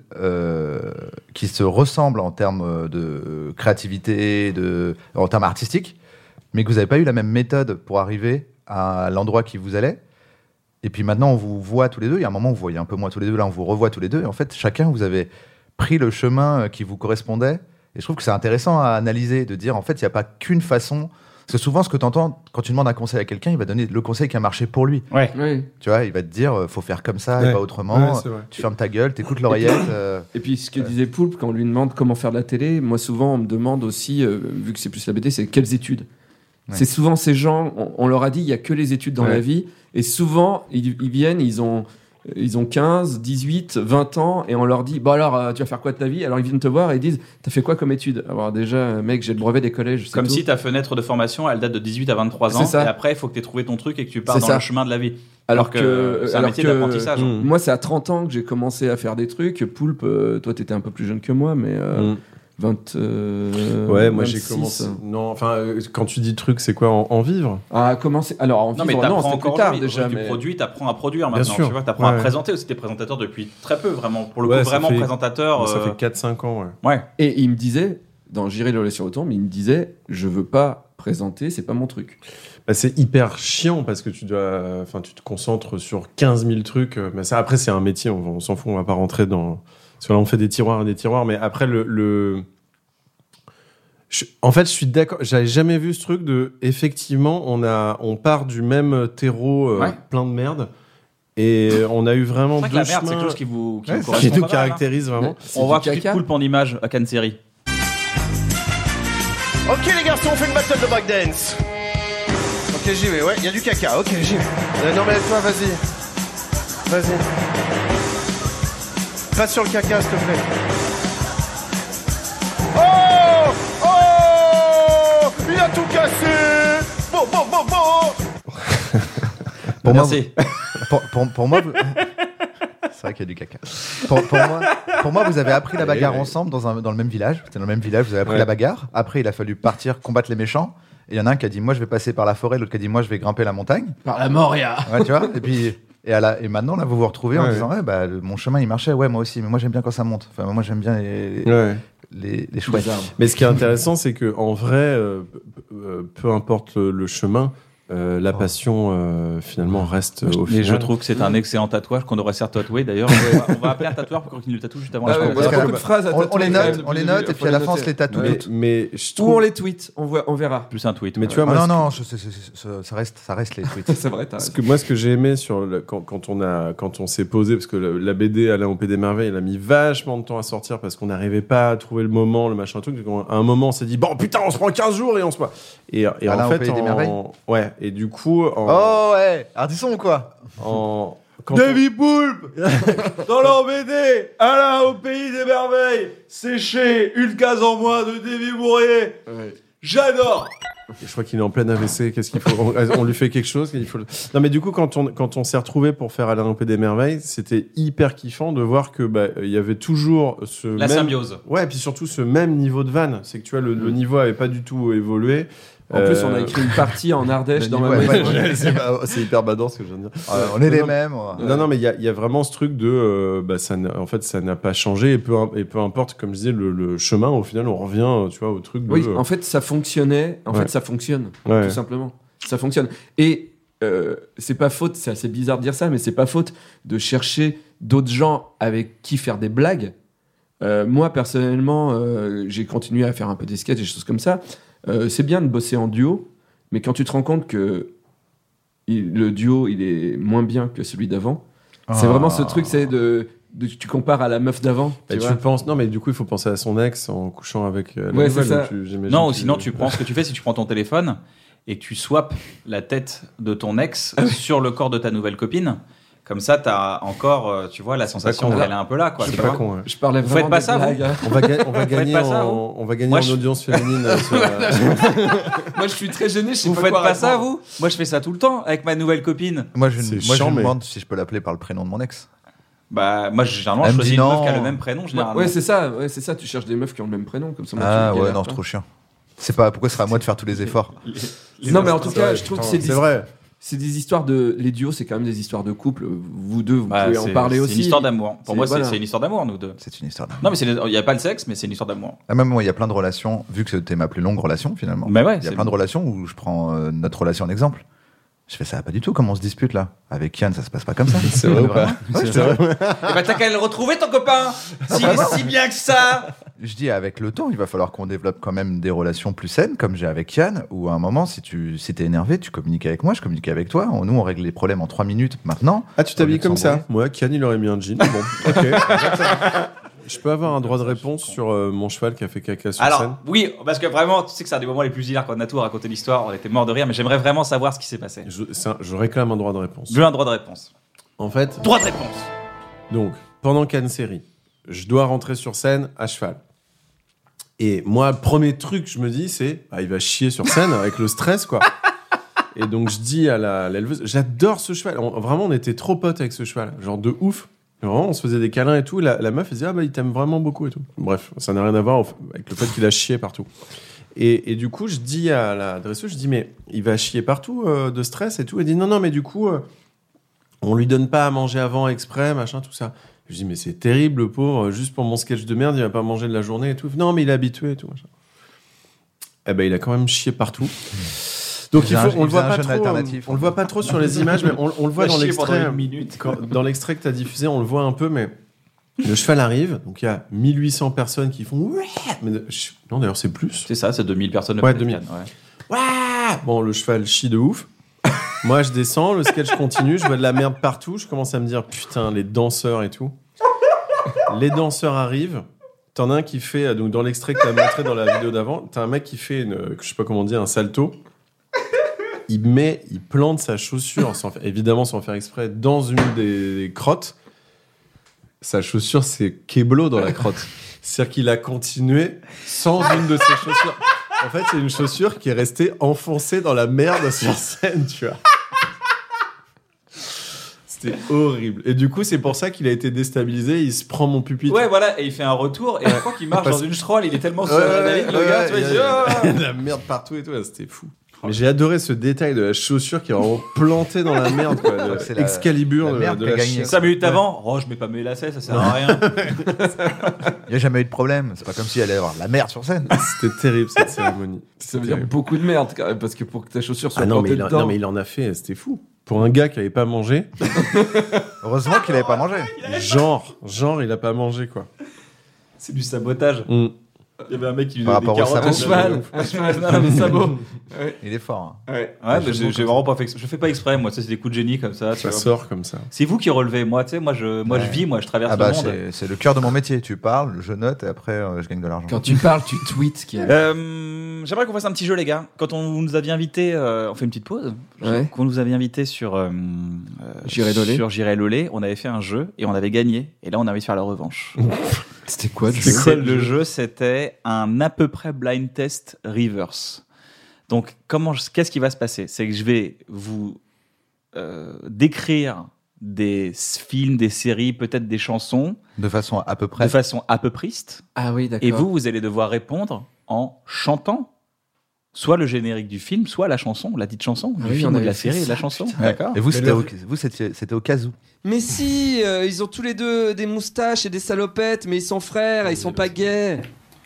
qui se ressemblent en termes de créativité, en termes artistiques, mais que vous n'avez pas eu la même méthode pour arriver à l'endroit qui vous allait. Et puis maintenant, on vous voit tous les deux. Il y a un moment où vous voyez un peu moins tous les deux. Là, on vous revoit tous les deux. Et en fait, chacun, vous avez pris le chemin qui vous correspondait. Et je trouve que c'est intéressant à analyser, de dire, en fait, il n'y a pas qu'une façon. Parce que souvent, ce que tu entends, quand tu demandes un conseil à quelqu'un, il va donner le conseil qui a marché pour lui. Ouais. Oui. Tu vois, il va te dire, faut faire comme ça et Ouais. pas autrement. Ouais, c'est vrai. Tu fermes ta gueule, t'écoutes l'oreillette. Et puis ce que disait Poulpe, quand on lui demande comment faire de la télé, moi souvent on me demande aussi, vu que c'est plus la BD, c'est quelles études. Ouais. C'est souvent ces gens, on leur a dit il y a que les études dans Ouais. la vie, et souvent ils viennent, ils ont 15, 18, 20 ans, et on leur dit bon alors tu vas faire quoi de ta vie? Alors ils viennent te voir et ils disent t'as fait quoi comme études? Alors déjà mec, j'ai le brevet des collèges. c'est Comme tout. si ta fenêtre de formation, elle date de 18 à 23 ans. C'est ça. Et après, il faut que tu aies trouvé ton truc et que tu pars C'est dans ça. le chemin de la vie. Alors que c'est un métier d'apprentissage. Mm. Moi c'est à 30 ans que j'ai commencé à faire des trucs. Poulpe, toi t'étais un peu plus jeune que moi, mais 20. Ouais, moi j'ai 26. commencé. Non, enfin, quand tu dis truc, c'est quoi en vivre? Ah, commencer. Alors, en Non, mais vivre, non, t'apprends c'était plus encore tard aujourd'hui. déjà. Tu Mais... produis, t'apprends à produire Bien maintenant. sûr. Tu vois, t'apprends à Ouais. présenter aussi. T'es présentateur depuis très peu, vraiment. Pour le Ouais, coup, ça vraiment fait- présentateur. Ça fait 4-5 ans, ouais. Ouais. Et il me disait, dans J'irai le lait sur le tombe, il me disait je veux pas présenter, c'est pas mon truc. Bah, c'est hyper chiant parce que tu te concentres sur 15 000 trucs. Mais ça, après, c'est un métier, on s'en fout, on va pas rentrer dans. Parce que là, on fait des tiroirs et des tiroirs, mais après, en fait, je suis d'accord. J'avais jamais vu ce truc de. Effectivement, on part du même terreau Ouais. plein de merde. Et on a eu vraiment C'est vrai que deux la merde, c'est chemins quelque chose qui vous Ouais, qui correspond nous pas mal, hein. caractérise vraiment. C'est On du voit tout de suite caca. Poulpe en image à Cannes Série. Ok les garçons, on fait une battle de breakdance. Ok, j'y vais, ouais, il y a du caca, ok, j'y vais. Non mais toi, vas-y. Vas-y. Passe sur le caca, s'il te plaît. Oh! Oh! Il a tout cassé! Bon! Pour Merci. Pour moi, c'est vrai qu'il y a du caca. Pour moi, vous avez appris la bagarre ensemble dans le même village. Vous êtes dans le même village, vous avez appris la bagarre. Après, il a fallu partir combattre les méchants. Et il y en a un qui a dit moi je vais passer par la forêt, l'autre qui a dit moi je vais grimper la montagne. Par la Moria. Ouais, tu vois. Et maintenant là vous vous retrouvez en disant mon chemin il marchait, ouais moi aussi, mais moi j'aime bien quand ça monte. Enfin moi j'aime bien les chouettes. Mais ce qui est intéressant, c'est que en vrai, peu importe le chemin, la passion finalement reste au final. Mais je trouve que c'est un excellent tatouage qu'on devrait se faire tatouer d'ailleurs. On va appeler un tatoueur pour qu'il nous tatoue juste avant la fin. Parce beaucoup de phrases à On tatouer, les quand même, note, et puis à la fin on se les tatoue. Mais je Ou on trouve... les tweet, on verra. Plus un tweet. Mais tu vois, Ah moi, ça reste les tweets. C'est vrai, t'as ce raison. que j'ai aimé quand on s'est posé, parce que la BD Alain au Pays des Merveilles, elle a mis vachement de temps à sortir parce qu'on n'arrivait pas à trouver le moment, le machin, truc. À un moment, on s'est dit bon putain, on se prend 15 jours et on se voit. Et Alain en au fait, Pays des Merveilles. Ouais. Et du coup, Oh ouais, Ardisson ou quoi? Davy Poulpe dans leur BD Alain au Pays des Merveilles, séché, une case en moins de Davy Bourrier. J'adore. Et je crois qu'il est en plein AVC. Qu'est-ce qu'il faut on lui fait quelque chose. Non, mais du coup, quand on s'est retrouvé pour faire Alain au Pays des Merveilles, c'était hyper kiffant de voir que il y avait toujours La symbiose. Ouais, et puis surtout ce même niveau de vanne. C'est que tu vois, le niveau avait pas du tout évolué. En plus, on a écrit une partie en Ardèche dans ma maison. C'est hyper badant ce que je viens de dire. On est les Non, mêmes. Non, mais il y a vraiment ce truc de, en fait, ça n'a pas changé et peu importe, comme je disais, le chemin. Au final, on revient, tu vois, au truc de. Oui, en fait, ça fonctionnait. En fait, ça fonctionne, tout simplement. Ça fonctionne. Et c'est pas faute. C'est assez bizarre de dire ça, mais c'est pas faute de chercher d'autres gens avec qui faire des blagues. Moi, personnellement, j'ai continué à faire un peu des sketchs, des choses comme ça. C'est bien de bosser en duo, mais quand tu te rends compte que le duo il est moins bien que celui d'avant, c'est vraiment ce truc, c'est tu compares à la meuf d'avant. Tu penses, non, mais du coup, il faut penser à son ex en couchant avec la ouais, nouvelle. c'est ça. Non, ou sinon, tu prends ce que tu fais, si tu prends ton téléphone et que tu swaps la tête de ton ex sur le corps de ta nouvelle copine. Comme ça, t'as encore, tu vois, la sensation qu'elle est un peu là, quoi. C'est pas con. Je parlais Vous vraiment faites pas des ça, blagues, hein. On va gagner Moi, en audience féminine. Moi, je suis très gêné. Je sais Vous pas faites quoi pas ça, répondre. vous? Moi, je fais ça tout le temps avec ma nouvelle copine. Moi, je C'est me chiant, mais- demande si je peux l'appeler par le prénom de mon ex. Bah, moi, généralement, Elle je me choisis dit une meuf non. qui a le même prénom, généralement. Ouais, c'est ça. Tu cherches des meufs qui ont le même prénom, comme ça. moi, Ah tu ouais, galères non, pas. c'est trop chiant. C'est pas pourquoi ce sera à moi de faire tous les efforts. Non, mais en tout cas, je trouve que C'est vrai. c'est des histoires de. Les duos, c'est quand même des histoires de couple. Vous deux, vous Bah, pouvez en parler aussi. C'est une histoire d'amour. Pour moi, voilà. c'est une histoire d'amour, nous deux. C'est une histoire d'amour. Non, mais il n'y a pas le sexe, mais c'est une histoire d'amour. Ah, même moi, il y a plein de relations, vu que c'était ma plus longue relation finalement. Mais ouais, Il y a c'est plein de relations où je prends notre relation en exemple. Je fais ça pas du tout comme on se dispute là. Avec Yann, ça se passe pas comme ça. C'est vrai ou pas? Ouais, je te jure. Eh ben, t'as qu'à le retrouver, ton copain! Si bien que ça! Je dis avec le temps, il va falloir qu'on développe quand même des relations plus saines, comme j'ai avec Yann, où à un moment, si t'es énervé, tu communiques avec moi, je communique avec toi. Nous, on règle les problèmes en 3 minutes maintenant. Ah, tu t'habilles Au lieu de comme ça? s'embrouiller. Moi, Kian, il aurait mis un jean. Bon, ok. Je peux avoir un droit de réponse sur mon cheval qui a fait caca sur scène? Alors, oui, parce que vraiment, tu sais que c'est un des moments les plus hilaires qu'on a tout raconté l'histoire. On était mort de rire, mais j'aimerais vraiment savoir ce qui s'est passé. Je réclame un droit de réponse. Je veux un droit de réponse. En fait, Droit de réponse! donc, pendant Cannes Série, je dois rentrer sur scène à cheval. Et moi, le premier truc, je me dis, c'est il va chier sur scène avec le stress, quoi. Et donc, je dis à l'éleveuse, j'adore ce cheval. Vraiment, on était trop potes avec ce cheval. Genre de ouf. Vraiment, on se faisait des câlins et tout. La meuf, elle disait, il t'aime vraiment beaucoup et tout. Bref, ça n'a rien à voir avec le fait qu'il a chié partout. Et du coup, je dis à la dresseuse, je dis, mais il va chier partout de stress et tout. Elle dit, non, mais du coup, on lui donne pas à manger avant exprès, machin, tout ça. Je dis, mais c'est terrible, le pauvre, juste pour mon sketch de merde, il va pas manger de la journée et tout. Non, mais il est habitué et tout, machin. Eh ben, il a quand même chié partout. Donc on le voit pas trop. On le voit pas trop sur les images, mais on le voit dans l'extrait. Dans l'extrait que t'as diffusé, on le voit un peu, mais le cheval arrive. Donc il y a 1800 personnes qui font. Mais non, d'ailleurs c'est plus. C'est ça, c'est 2000 personnes. Ouais, 2000. Bon, le cheval chie de ouf. Moi, je descends, le sketch continue, je vois de la merde partout. Je commence à me dire putain, les danseurs et tout. Les danseurs arrivent. T'en as un qui fait, donc dans l'extrait que t'as montré dans la vidéo d'avant, t'as un mec qui fait je sais pas comment dire, un salto. Il plante sa chaussure, évidemment sans faire exprès, dans une des crottes. Sa chaussure, c'est Keblo dans la crotte. C'est-à-dire qu'il a continué sans une de ses chaussures. En fait, c'est une chaussure qui est restée enfoncée dans la merde sur scène, tu vois. C'était horrible. Et du coup, c'est pour ça qu'il a été déstabilisé. Il se prend mon pupitre. Ouais, voilà, et il fait un retour, et je crois qu'il marche dans une stroll, il est tellement sur l'adrénaline, le gars, tu vois, il dit, il y a de la merde partout et tout, c'était fou. Mais j'ai adoré ce détail de la chaussure qui est vraiment plantée dans la merde, quoi. C'est Excalibur la merde de qui a la gagné. chienne. 5 minutes avant, je mets pas mes lacets, ça sert à rien. Il n'y a jamais eu de problème. C'est pas comme s'il allait y avoir la merde sur scène. C'était terrible cette cérémonie. Ça veut dire beaucoup de merde, quand même, parce que pour que ta chaussure soit non, plantée dedans... non, mais il en a fait, c'était fou. Pour un gars qui avait pas mangé, Heureusement qu'il n'avait pas mangé. genre, il a pas mangé, quoi. C'est du sabotage. Il y avait un mec qui lui Par donnait des rapport au carottes. sabot. Un cheval, non, mais sabot. Il est fort. Hein. Ouais. Ouais, mais j'ai vraiment pas fait. Je fais pas exprès, moi. Ça, c'est des coups de génie comme ça. Ça sort comme ça. C'est vous qui relevez. Moi, tu sais, moi, je vis, moi, je traverse Ah bah, le monde. c'est le cœur de mon métier. Tu parles, je note et après je gagne de l'argent. Quand tu parles, tu tweets. J'aimerais qu'on fasse un petit jeu, les gars. Quand on nous avait invités, on fait une petite pause. Ouais. Quand on nous avait invités sur J'irai Lolé. sur J'irai Lolé, on avait fait un jeu et on avait gagné. Et là, on a envie de faire la revanche. C'était quoi le C'était jeu quoi, Le jeu, c'était un à peu près blind test reverse. Donc, qu'est-ce qui va se passer? C'est que je vais vous décrire des films, des séries, peut-être des chansons, De façon à peu près. de façon à peu priste. Ah oui, d'accord. Et vous allez devoir répondre en chantant soit le générique du film, soit la chanson, la dite chanson, du oui, film on ou de avait la fait série, de la ça, chanson. putain. D'accord. Et vous, c'était au cas où. Mais si, ils ont tous les deux des moustaches et des salopettes, mais ils sont frères et ils sont pas gays.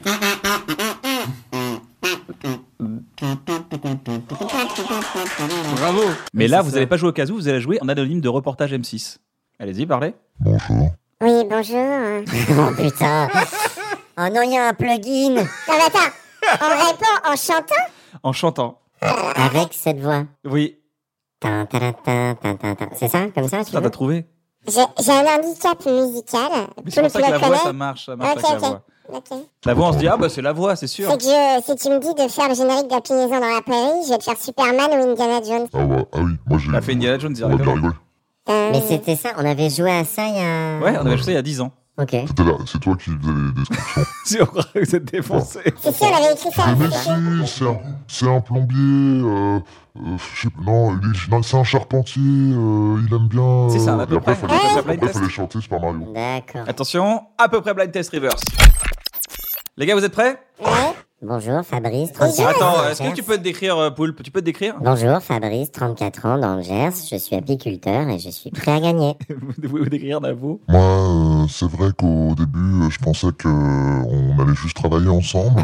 Bravo. Mais là, c'est vous ça. n'allez pas jouer au cas où, vous allez jouer en anonyme de reportage M6. Allez-y, parlez. Oui, bonjour. Oh putain. Oh non, il y a un plugin. Non, mais attends, on répond en chantant? En chantant. Avec cette voix. Oui. Tin, tin, tin, tin, tin, tin. C'est ça, comme ça, tu Ça, veux? t'as trouvé. J'ai un handicap musical. Mais c'est pour ça que la voix, ça marche. Ok, avec la ok. voix. Ok. La voix, on se dit, ah bah c'est la voix, c'est sûr. C'est que si tu me dis de faire le générique d'Alpinaison dans la prairie, je vais te faire Superman ou Indiana Jones. Ah ouais, ah oui, moi j'ai. On a fait Indiana Jones On va bien directement. rigoler. Mais c'était ça, on avait joué à ça il y a... Ouais, on avait joué ça il y a 10 ans. Ok. C'était là, c'est toi qui faisais les descriptions. Si on croit que vous êtes défoncé. Si, si, on avait écrit ça. Mais si, c'est un plombier. Je sais pas, non, non, c'est un charpentier. Il aime bien. C'est ça, à peu et après, près. fallait, Blind test. fallait chanter Super Mario. D'accord. Attention, à peu près blind test reverse. Les gars, vous êtes prêts? Ouais. Bonjour, Fabrice, 34 ans. Attends, dans le est-ce que Gers. tu peux te décrire, Poulpe? Tu peux te décrire? Bonjour, Fabrice, 34 ans, dans le Gers. Je suis apiculteur et je suis prêt à gagner. Vous pouvez vous décrire, Navo? Moi, c'est vrai qu'au début, je pensais qu'on allait juste travailler ensemble.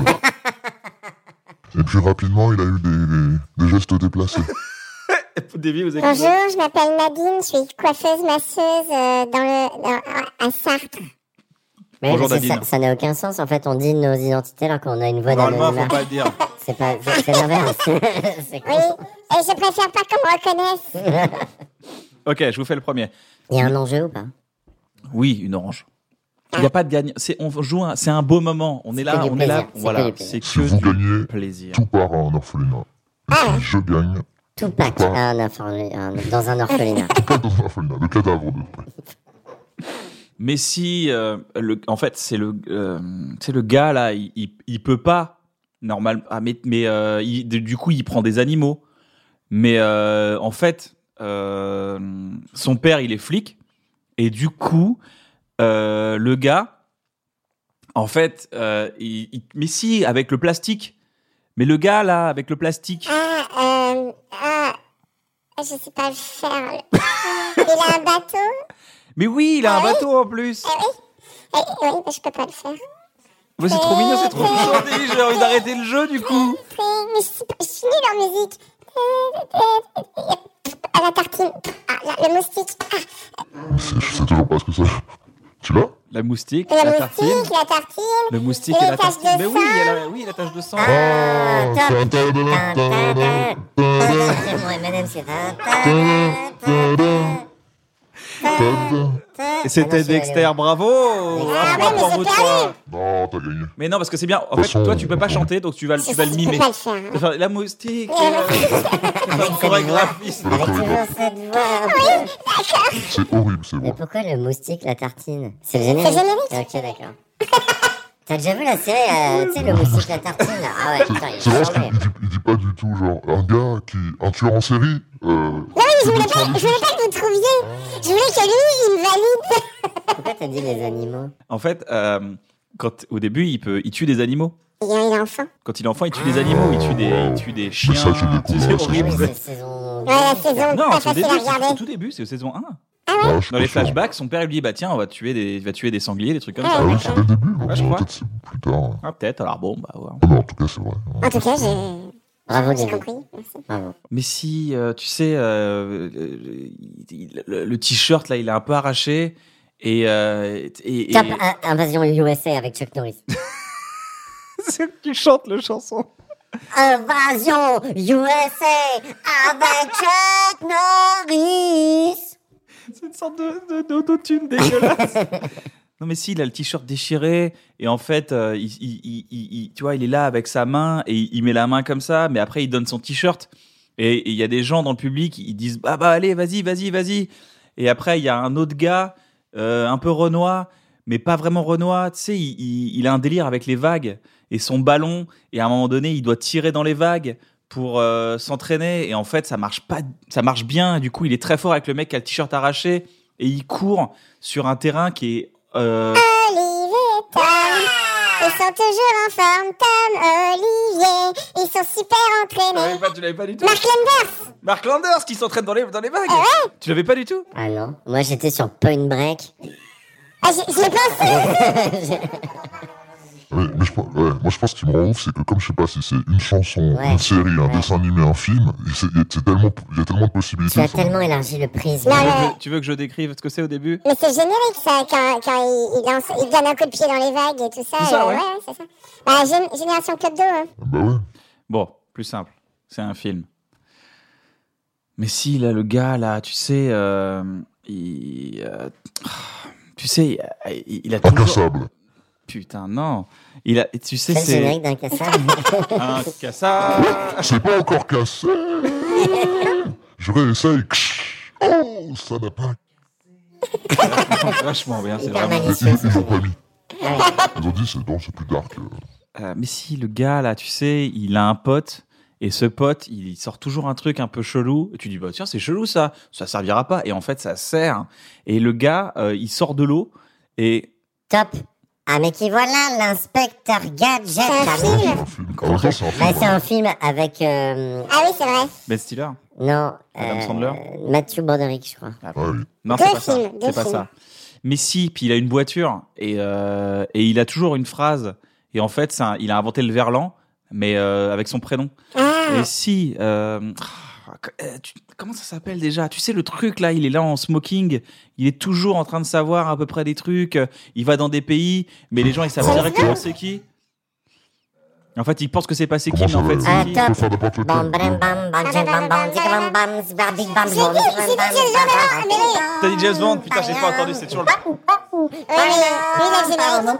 Et puis rapidement, il a eu des gestes déplacés. Au début, vous avez Bonjour, je m'appelle Nadine, je suis coiffeuse masseuse à Sartre. Mais Bonjour, ça- Nadine. ça n'a aucun sens, en fait, on dit nos identités alors qu'on a une voix Normalement, d'anonymat. faut pas le dire. C'est l'inverse. C'est con. Oui, et je préfère pas qu'on me reconnaisse. Ok, je vous fais le premier. Il y a un enjeu ou pas? Oui, une orange. Il n'y a pas de gagnant. C'est un beau moment. On est là, que du on est là. plaisir, c'est Voilà, que du plaisir. c'est Si que vous du gagnez, plaisir. tout part à un orphelinat. Et si je gagne, Tupac, dans un orphelinat. dans un orphelinat, le cadavre de près. Mais si, en fait, c'est le gars là, il peut pas normal. Ah, mais du coup, il prend des animaux. Mais en fait, son père, il est flic, et du coup, le gars, en fait, mais si, avec le plastique. Mais le gars là, avec le plastique. Je sais pas le faire. Il a un bateau? Mais oui, il a un bateau en plus. Oui, je peux pas le faire. Ouais, c'est trop mignon, c'est trop gentil. J'ai envie d'arrêter le jeu du coup. Mais je suis nulle en musique. À la tartine. Le moustique. Je sais toujours pas ce que c'est. Tu l'as? La moustique, La la moustique, tartine. la tartine. Le moustique Et et les la taches tartine. de Mais oui, sang. il y a la tache de sang. Mon M&M, c'est Et c'était Dexter, bravo. Ah ouais, mais Pour c'est vous perdu. trois. Non, t'as gagné. Mais non, parce que c'est bien. En fait, toi, tu peux pas chanter, donc tu vas le Tu peux mimer. pas le faire. Tu vas faire la moustique. Avec chorégraphiste. Avec toujours cette voix. C'est horrible, c'est Mais vrai. pourquoi le moustique, la tartine? C'est le générique. C'est le Ok, d'accord. T'as déjà vu la série, tu sais, le moustique, la tartine là? Ah ouais, putain, il C'est est vrai, parce charmé. qu'il dit pas du tout, genre, un tueur en série. Non, mais je voulais pas que vous trouviez. Je voulais que lui, il me valide. Pourquoi t'as dit les animaux? En fait, au début, il tue des animaux. Il est enfant. Quand il est enfant, il tue des animaux, il tue des chiens. ça, tu découvres, C'est ça. Oui, horrible. c'est saison. Ouais, la saison, Non, pas c'est au facile début, à c'est regarder. au tout début, c'est aux saison 1. Ah, je suis Dans les pas sûr. flashbacks, son père lui dit bah tiens, il va tuer des sangliers, des trucs comme Ah ça. oui, c'est dès le début. Ouais, je crois. Peut-être c'est plus tard. Ah, peut-être, alors bon, bah ouais. Ah, mais en tout cas, c'est vrai. En tout cas, Bravo, j'ai David. compris. Merci. Bravo. Mais si, tu sais, le t-shirt là, il est un peu arraché et Top Invasion USA avec Chuck Norris. c'est que tu chantes la chanson. Invasion USA avec Chuck Norris. C'est une sorte d'autotune dégueulasse. Non mais si, il a le t-shirt déchiré et en fait, tu vois, il est là avec sa main et il met la main comme ça, mais après il donne son t-shirt et il y a des gens dans le public, ils disent bah allez, vas-y. Et après il y a un autre gars, un peu Renoir, mais pas vraiment Renoir, tu sais, il a un délire avec les vagues et son ballon et à un moment donné il doit tirer dans les vagues pour s'entraîner et en fait ça marche bien, du coup il est très fort avec le mec qui a le t-shirt arraché et il court sur un terrain qui est Olivier et Tom, ils sont toujours en forme. Tom, Olivier, ils sont super entraînés. Tu l'avais pas du tout. Mark Landers. Mark Landers qui s'entraîne dans les vagues. Tu l'avais pas du tout. Ah non, moi j'étais sur Point Break. Ah, j'y pense. Ouais, mais moi je pense qu'il me rend ouf, c'est que comme je sais pas si c'est une chanson, Ouais, une série, un ouais. dessin animé, un film, il y a tellement de possibilités. Tu as ça. tellement élargi le prisme. Non, Tu veux que je décrive ce que c'est au début? Mais c'est générique ça, quand il donne un coup de pied dans les vagues et tout ça. C'est ça, ouais. c'est ça. Bah, Génération Club d'eau. Hein. Bah ouais. Bon, plus simple. C'est un film. Mais si, là, le gars, là, tu sais, tu sais, il a toujours... Incassable. Putain, non. Tu sais, C'est le c'est... générique d'un cassable. Incassable. C'est pas encore cassé. Je réessaye. Oh, ça n'a pas. Vachement bien, c'est Hyper vraiment... malicieux. Ils l'ont pas mis. Ils ont dit c'est plus dark. Mais si, le gars, là, tu sais, il a un pote, et ce pote, il sort toujours un truc un peu chelou, et tu dis, bah tiens, c'est chelou ça servira pas, et en fait, ça sert. Et le gars, il sort de l'eau, et... Top. Ah mais qui voilà l'inspecteur Gadget. C'est un là. film. C'est un film. En même temps, c'est un film. Bah, c'est un film avec Ah oui, c'est vrai. Ben Stiller. non Adam Sandler. Matthew Broderick je crois. Ouais, oui. Non, Deux c'est pas ça. films, deux C'est pas films. ça. Mais si, puis il a une voiture, et il a toujours une phrase, et en fait, il a inventé le verlan, mais avec son prénom. Ah, Et si... comment ça s'appelle déjà? Tu sais, le truc là, il est là en smoking, il est toujours en train de savoir à peu près des trucs, il va dans des pays, mais les gens ils savent directement c'est qui. En fait, ils pensent que c'est pas c'est qui, mais en fait Ah, c'est qui. top. Faut faire n'importe lequel. Bam bam bam bam bam bam bam zika bam bam zika big bam j'ai bam dit James Bond, mais oui. T'as dit James Bond, putain, j'ai pas entendu, c'est toujours le... Oui, mais il a le générique.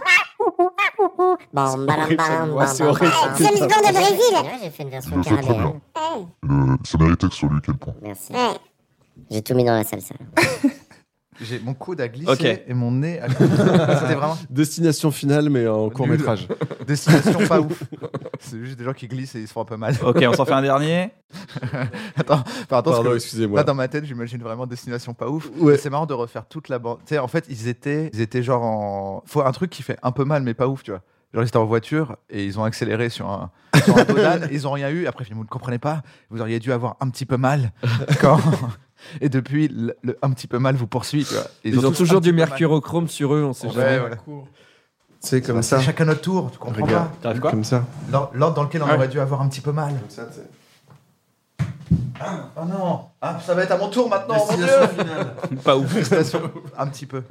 Bam bam bam Ouais, c'est horrible. James Bond au Brésil. Ouais, j'ai fait une version Il le fait très carabéenne. bien. Ça méritait que ce soit lui quel point. Merci. Ouais. J'ai tout mis dans la salsa. J'ai mon coude à glisser Ok. et mon nez à glisser. C'était vraiment Destination finale, mais en court-métrage. destination pas ouf. C'est juste des gens qui glissent et ils se font un peu mal. Ok, on s'en fait un dernier. Attends, parce Pardon, que excusez-moi. là dans ma tête, j'imagine vraiment destination pas ouf. Ouais. Et c'est marrant de refaire toute la bande. Tu sais, en fait, ils étaient genre en. Faut un truc qui fait un peu mal, mais pas ouf, tu vois. Genre, ils étaient en voiture et ils ont accéléré sur un dos d'âne. Ils ont rien eu. Après, vous ne comprenez pas. Vous auriez dû avoir un petit peu mal quand. Et depuis, le un petit peu mal vous poursuit, tu vois. Et Ils ont tous toujours un petit du peu mal. mercurochrome sur eux, on sait Ouais, jamais. voilà. C'est comme ça. C'est chacun notre tour, tu comprends Regarde. T'arrives quoi? Comme ça. pas L'ordre dans lequel on aurait dû avoir un petit peu mal. Comme ça, c'est- Oh non. Ah, ça va être à mon tour maintenant, mon Dieu. Destination finale. Pas ouf. Un petit peu.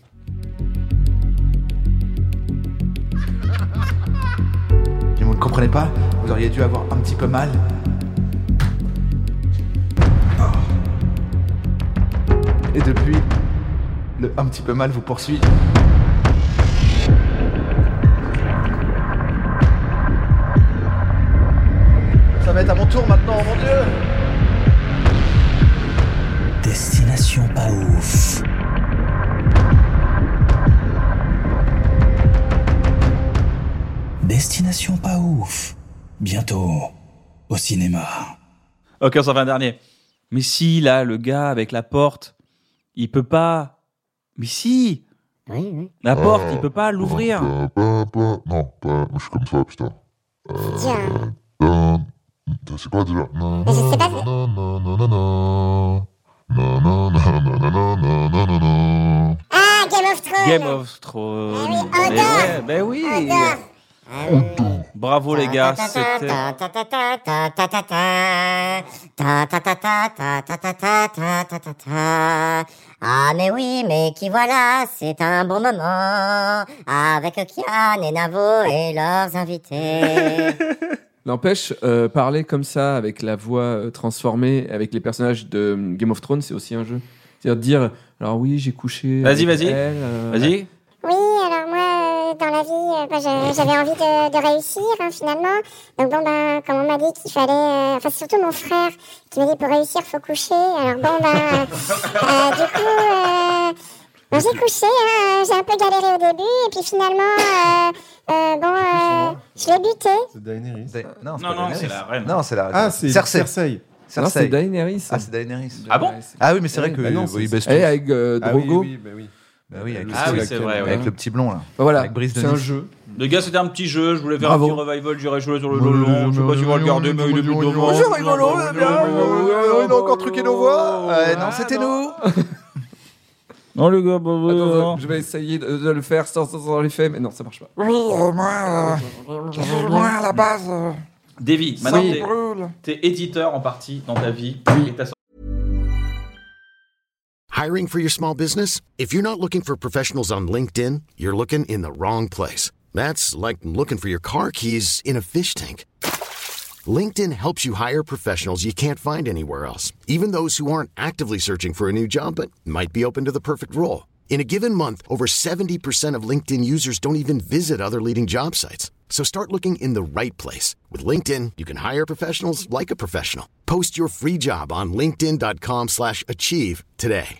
Et vous ne comprenez pas, vous auriez dû avoir un petit peu mal. Et depuis, Le un petit peu mal vous poursuit. Ça va être à mon tour maintenant, mon Dieu. Destination pas ouf. Destination pas ouf. Bientôt au cinéma. Ok, on s'en va un dernier. Mais si, là, le gars avec la porte, il peut pas. Mais si, Oui. la porte, il peut pas l'ouvrir. Non, pas. Je suis comme toi, putain. Tiens. C'est quoi déjà? Mais je sais pas. Ah, Game of Thrones. Game of Thrones. Ah oui, Mais Odor. ouais, ben oui. Odor. Bravo les gars, c'était. Ah mais oui, mais qui voilà, c'est un bon moment avec Kian et Navo et leurs invités. N'empêche, parler comme ça, avec la voix transformée, avec les personnages de Game of Thrones, c'est aussi un jeu. C'est-à-dire dire, alors oui, j'ai couché. Vas-y, avec vas-y. elle, Vas-y. Oui, alors moi, dans la vie, j'avais envie de réussir, finalement. Donc bon, comme on m'a dit qu'il fallait... Enfin, c'est surtout mon frère qui m'a dit pour réussir, faut coucher. Alors bon, du coup... Bon, j'ai couché, j'ai un peu galéré au début, et puis finalement, je l'ai buté. C'est Daenerys. Non, Non, c'est la reine. Non, c'est la Ah, c'est Cersei. Non, c'est Daenerys. Ah, c'est Daenerys. Ah bon? Ah oui, mais c'est vrai Ouais, que bah non, oui, c'est- baisse Et tout. avec Drogo. Bah oui. Bah oui, avec, Ah le, oui, c'est vrai. ouais. avec le petit blond là. Bah voilà, Avec Brice de c'est un Nice. jeu. Les gars, c'était un petit jeu. Je voulais faire Bravo. un petit revival. J'irai jouer sur le long. Je sais pas si vous le regardez, mais il est plutôt bon. C'est rigolo, c'est bien. On a encore truqué nos voix. Non, c'était nous. Non, les gars, bah, Attends, je vais essayer de le faire sans l'effet, mais non, ça marche pas. Moi, à la base. Davy, maintenant Oui. t'es éditeur en partie dans ta vie. Et t'as Hiring for your small business? If you're not looking for professionals on LinkedIn, you're looking in the wrong place. That's like looking for your car keys in a fish tank. LinkedIn helps you hire professionals you can't find anywhere else, even those who aren't actively searching for a new job but might be open to the perfect role. In a given month, over 70% of LinkedIn users don't even visit other leading job sites. So start looking in the right place. With LinkedIn, you can hire professionals like a professional. Post your free job on linkedin.com/achieve today.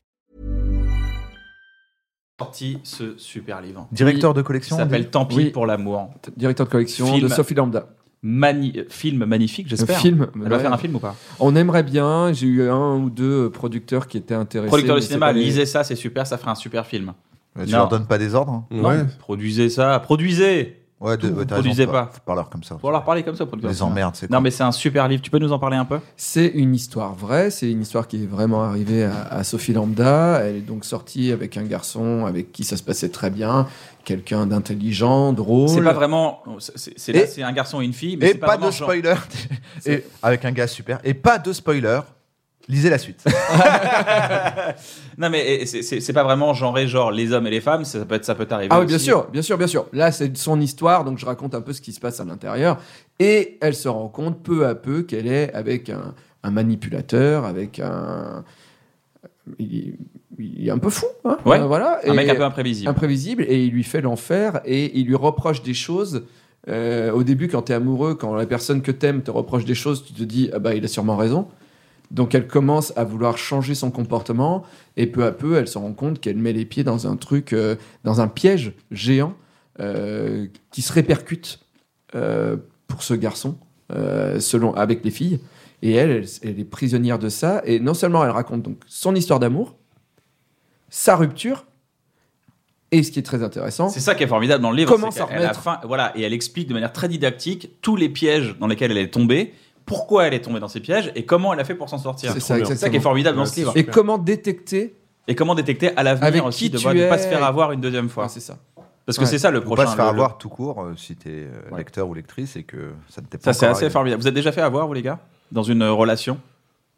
sorti ce super livre. Directeur de Il collection. s'appelle Tant pis Oui. pour l'amour. Directeur de collection Film. de Sophie Lambda. Film magnifique, j'espère. Un film. Elle va faire un film ou pas? On aimerait bien. J'ai eu un ou deux producteurs qui étaient intéressés. Producteur de mais c'est cinéma, pas les- lisez ça, c'est super, ça ferait un super film. Tu Non. leur donnes pas des ordres? Ouais. Produisez ça, produisez. Ouais, Tout, t'as raison, produisez pas. Faut parler comme ça. Pour leur parler comme ça, producteur. Les emmerdes, c'est Non, quoi. mais c'est un super livre. Tu peux nous en parler un peu? C'est une histoire vraie, c'est une histoire qui est vraiment arrivée à Sophie Lambda. Elle est donc sortie avec un garçon avec qui ça se passait très bien, quelqu'un d'intelligent, drôle. C'est pas vraiment. C'est Et- un garçon et une fille, mais Et c'est pas vraiment de spoiler. Et avec un gars super. Et pas de spoiler. Lisez la suite. Non, mais c'est pas vraiment genré, genre les hommes et les femmes. Ça peut t'arriver. Ah oui, aussi. bien sûr. Là, c'est son histoire, donc je raconte un peu ce qui se passe à l'intérieur. Et elle se rend compte peu à peu qu'elle est avec un manipulateur, avec un... Il est un peu fou, hein, Ouais. voilà. Un Et mec un peu imprévisible. imprévisible, et il lui fait l'enfer, et il lui reproche des choses. Au début, quand tu es amoureux, quand la personne que t'aimes te reproche des choses, tu te dis, ah bah, il a sûrement raison. Donc elle commence à vouloir changer son comportement, et peu à peu, elle se rend compte qu'elle met les pieds dans un truc, dans un piège géant qui se répercute pour ce garçon, avec les filles. Et elle est prisonnière de ça. Et non seulement elle raconte donc son histoire d'amour, sa rupture, et ce qui est très intéressant, C'est ça qui est formidable dans le livre. Comment c'est s'en qu'elle, à la remettre. fin, voilà, et elle explique de manière très didactique tous les pièges dans lesquels elle est tombée, pourquoi elle est tombée dans ces pièges et comment elle a fait pour s'en sortir. C'est C'est ça, ça exactement. qui est formidable dans Ouais, ce c'est livre. et super. comment détecter. Et comment détecter à l'avenir Avec aussi qui de tu ne pas es. se faire avoir une deuxième fois. Ouais, c'est ça. Parce que Ouais. c'est ça le Ou prochain. pas se faire le- avoir tout court si t'es lecteur ou lectrice et que ça ne t'est pas Ça, c'est encore assez arrivé. formidable. Vous êtes déjà fait avoir, vous, les gars? Dans une relation?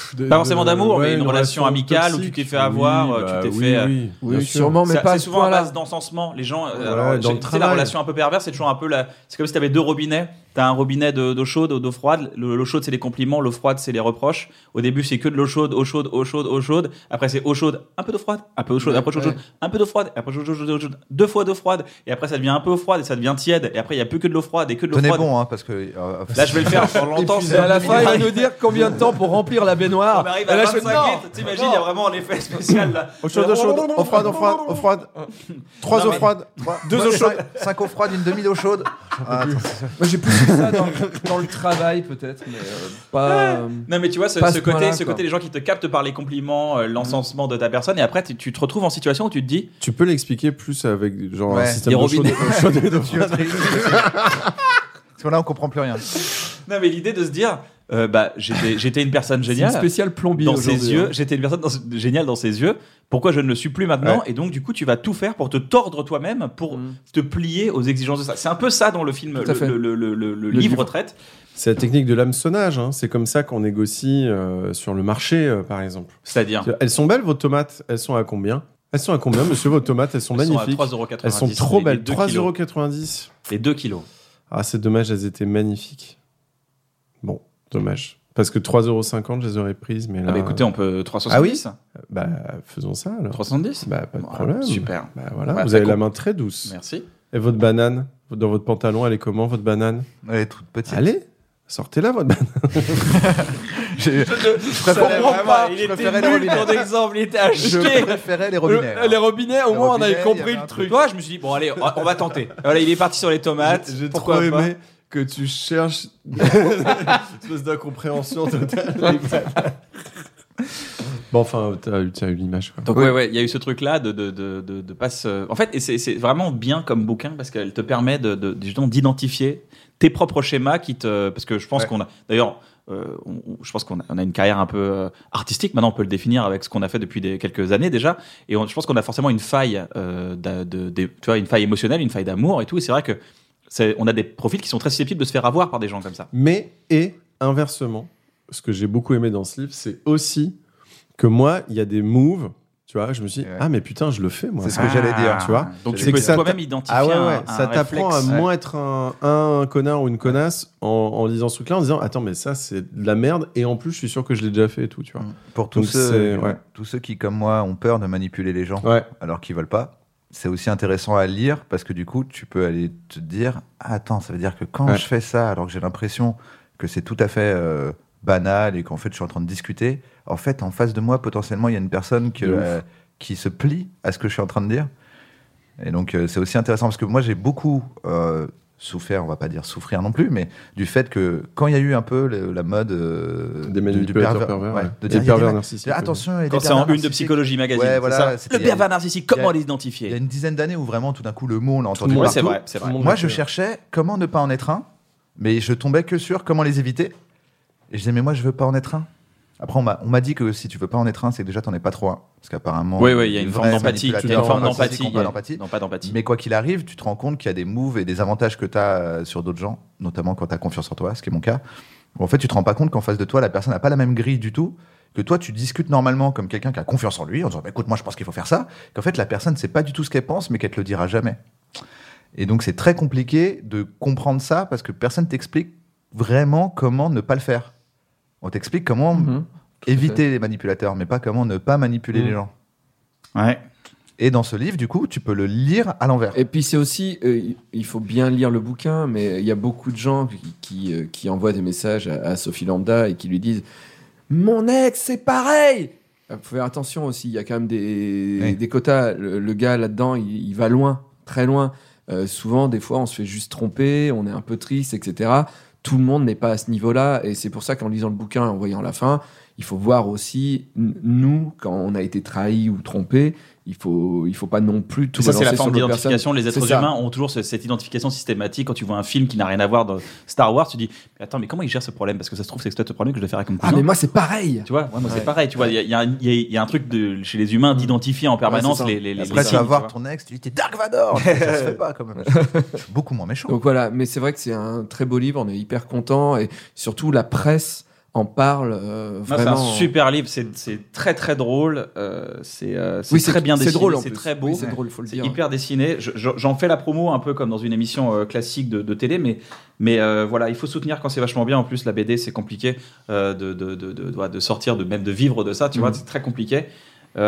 Pas forcément d'amour, mais une relation amicale où tu t'es fait avoir, tu t'es fait. Oui, sûrement, mais pas à c'est ce souvent à point-là. base d'encensement. Les gens, dans le tu sais, la relation un peu perverse, c'est toujours un peu c'est comme si t'avais deux robinets. T'as un robinet d'eau chaude, d'eau froide. L'eau chaude, c'est les compliments. L'eau froide, c'est les reproches. Au début, c'est que de l'eau chaude, eau chaude, eau chaude, eau chaude. Après, c'est eau chaude, un peu d'eau froide, un peu d'eau chaude, après d'eau chaude, un peu d'eau froide, après d'eau chaude, deux fois d'eau froide. Et après, ça devient un peu eau froide et ça devient tiède. Et après, il y a plus que de l'eau froide et que de l'eau Tenez froide. bon, hein, parce que. Là, je vais le faire pendant longtemps. Et à la fin, il va nous dire combien de temps pour remplir la baignoire. On arrive à 25 litres. T'imagines, il y a vraiment l'effet spécial là. Eau chaude, eau froide, eau froide. 3 eaux froides, 2 eaux chaudes. 5 eaux froides, une demi d'eau chaude. Moi, j'ai plus vu ça dans le travail, peut-être, mais pas. Non, mais tu vois, ce côté, les gens qui te captent par les compliments, l'encensement de ta personne, et après, tu te retrouves en situation où tu te dis. Tu peux l'expliquer plus avec genre Ouais. un système d'eau chaude et d'eau froide. Parce que là, on comprend plus rien. Non, mais l'idée de se dire. J'étais une personne géniale. C'est une spéciale plombier dans ses yeux. hein. J'étais une personne géniale dans ses yeux. Pourquoi je ne le suis plus maintenant? Ouais. Et donc, du coup, tu vas tout faire pour te tordre toi-même, pour te plier aux exigences de ça. C'est un peu ça dans le film, le livre traite. C'est la technique de l'hameçonnage. Hein. C'est comme ça qu'on négocie sur le marché, par exemple. C'est-à-dire, Elles sont belles, vos tomates. Elles sont à combien? Elles sont à combien, monsieur, vos tomates? Elles sont magnifiques. Elles sont à 3,90 €. Elles sont trop belles. Les 2 kilos. 3,90 €. Les 2 kilos. Ah, c'est dommage, elles étaient magnifiques. Bon, dommage. Parce que 3,50 €, je les aurais prises. Mais là... Ah bah écoutez, on peut 3,70 €. Ah oui, bah, faisons ça alors. 3,70 €. Bah, pas de problème. Super. Bah, voilà, Ouais, vous ça avez la coupe. main très douce. Merci. Et votre banane, dans votre pantalon, elle est comment, votre banane? Elle est toute petite. Allez, sortez-la, votre banane. Je comprends pas. Il je était préférais les nul robinets. ton exemple, il était à Je jeter. préférais les robinets. Les robinets, au Les moins, on avait robinets, compris il y avait le un truc. Toi, je me suis dit, bon, allez, on va tenter. Voilà, il est parti sur les tomates. J'ai Pourquoi trop pas aimé que tu cherches une espèce d'incompréhension totale. Bon, enfin, t'as eu l'image, quoi. Donc ouais, il y a eu ce truc-là de pas se... En fait, et c'est vraiment bien comme bouquin parce qu'elle te permet justement d'identifier tes propres schémas parce que je pense qu'on a... D'ailleurs, je pense qu'on a une carrière un peu artistique. Maintenant, on peut le définir avec ce qu'on a fait depuis quelques années déjà. Et je pense qu'on a forcément une faille, tu vois, une faille émotionnelle, une faille d'amour et tout. Et c'est vrai que on a des profils qui sont très susceptibles de se faire avoir par des gens comme ça. Mais, et inversement, ce que j'ai beaucoup aimé dans ce livre, c'est aussi que moi, il y a des moves, tu vois, je me suis dit, ah mais putain, je le fais, moi. C'est ce que j'allais dire, tu vois. Donc tu C'est peux que ça toi-même identifier un ça t'apprend réflexe. à moins être un connard ou une connasse en lisant ce truc-là, en disant, attends, mais ça, c'est de la merde, et en plus, je suis sûr que je l'ai déjà fait et tout, tu vois. Pour tous Donc, ceux, ouais. tous ceux qui, comme moi, ont peur de manipuler les gens Ouais. alors qu'ils veulent pas, c'est aussi intéressant à lire parce que du coup, tu peux aller te dire, ah, attends, ça veut dire que quand Ouais. je fais ça, alors que j'ai l'impression que c'est tout à fait banal et qu'en fait, je suis en train de discuter, en fait, en face de moi, potentiellement, il y a une personne qui se plie à ce que je suis en train de dire. Et donc, c'est aussi intéressant parce que moi, j'ai beaucoup souffert, on va pas dire souffrir non plus, mais du fait que quand il y a eu un peu la mode Des manipulateurs pervers, ouais. de Et dire, pervers il y a narcissiques. Attention, il y a Quand des c'est en pervers une de narcissiques. Psychologie Magazine, Ouais, c'est voilà, ça. c'était Le il y a- pervers narcissique, comment il y a- l'identifier? Il y a une dizaine d'années où vraiment, tout d'un coup, le mot, on l'a entendu monde- Ouais, partout. c'est vrai, c'est vrai. Tout le monde Moi, l'a je fait. cherchais comment ne pas en être un, mais je tombais que sur comment les éviter. Et je disais, mais moi, je veux pas en être un. Après, on m'a dit que si tu veux pas en être un, c'est que déjà, t'en es pas trop un. Parce qu'apparemment. Oui, il y a les une forme vrais d'empathie. Il y a manipulateurs une forme narcissiques d'empathie. ont pas d'empathie. Non, pas d'empathie. Mais quoi qu'il arrive, tu te rends compte qu'il y a des moves et des avantages que tu as sur d'autres gens, notamment quand tu as confiance en toi, ce qui est mon cas. Où en fait, tu te rends pas compte qu'en face de toi, la personne n'a pas la même grille du tout, que toi, tu discutes normalement comme quelqu'un qui a confiance en lui, en disant bah, écoute, moi, je pense qu'il faut faire ça, qu'en fait, la personne ne sait pas du tout ce qu'elle pense, mais qu'elle te le dira jamais. Et donc, c'est très compliqué de comprendre ça parce que personne t'explique vraiment comment ne pas le faire. On t'explique comment éviter les manipulateurs, mais pas comment ne pas manipuler les gens. Ouais. Et dans ce livre, du coup, tu peux le lire à l'envers. Et puis c'est aussi, il faut bien lire le bouquin, mais il y a beaucoup de gens qui envoient des messages à Sophie Lambda et qui lui disent « Mon ex, c'est pareil !» Il faut faire attention aussi, il y a quand même des quotas. Le gars là-dedans, il va loin, très loin. Souvent, des fois, on se fait juste tromper, on est un peu triste, etc. Tout le monde n'est pas à ce niveau-là, et c'est pour ça qu'en lisant le bouquin et en voyant la fin, il faut voir aussi, nous, quand on a été trahi ou trompé, il faut pas non plus tout Ça, c'est la balancer forme sur l'autre personne. d'identification. Les êtres C'est ça. humains ont toujours cette identification systématique. Quand tu vois un film qui n'a rien à voir dans Star Wars, tu dis mais attends, mais comment il gère ce problème? Parce que ça se trouve, c'est peut-être ce problème que je vais faire avec mon cousin. Ah, mais moi, c'est pareil. Tu vois, moi c'est pareil. Tu vois, il y a un truc chez les humains d'identifier en permanence Ouais, c'est ça. les Après, tu signes, vas voir vois. ton ex, tu dis t'es Dark Vador. Ça se fait pas quand même. Je suis beaucoup moins méchant. Donc voilà, mais c'est vrai que c'est un très beau livre, on est hyper content et surtout la presse en parle Non, vraiment. c'est un super livre, c'est très très drôle, c'est très bien dessiné, drôle, en c'est plus. très beau, Oui, c'est drôle, faut le c'est dire. hyper dessiné. J'en fais la promo un peu comme dans une émission classique de télé, mais voilà, il faut soutenir quand c'est vachement bien. En plus, la BD, c'est compliqué de sortir, même de vivre de ça, tu vois, c'est très compliqué. C'est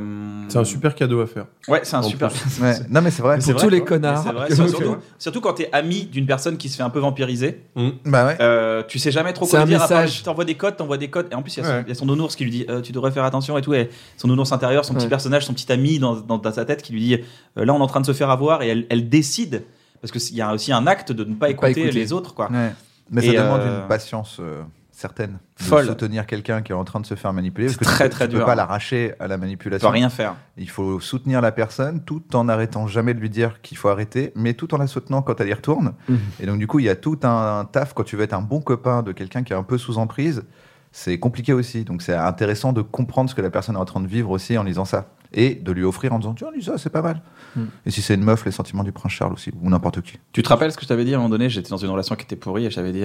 un super cadeau à faire. Ouais, c'est un super. Ouais. Non, mais c'est vrai. Pour tous les connards. C'est vrai. Surtout quand t'es ami d'une personne qui se fait un peu vampiriser. Bah ouais. Tu sais jamais trop C'est quoi un lui dire. message. T'envoies des codes. Et en plus, il y a son nounours qui lui dit tu devrais faire attention et tout. Et son nounours intérieur, son petit personnage, son petit ami dans sa tête qui lui dit là, on est en train de se faire avoir. Et elle décide. Parce qu'il y a aussi un acte de ne pas écouter les autres, quoi. Ouais. Mais ça demande une patience certaine. Folle. De soutenir quelqu'un qui est en train de se faire manipuler. Parce que très tu peux dur. pas l'arracher à la Tu manipulation. peux rien faire. Il faut soutenir la personne tout en n'arrêtant jamais de lui dire qu'il faut arrêter, mais tout en la soutenant quand elle y retourne. Et donc, du coup, il y a tout un taf quand tu veux être un bon copain de quelqu'un qui est un peu sous emprise. C'est compliqué aussi. Donc, c'est intéressant de comprendre ce que la personne est en train de vivre aussi en lisant ça. Et de lui offrir en disant tiens, lis ça, c'est pas mal. Et si c'est une meuf, les sentiments du prince Charles aussi, ou n'importe qui. Tu te rappelles ce que je t'avais dit à un moment donné? J'étais dans une relation qui était pourrie et je t'avais dit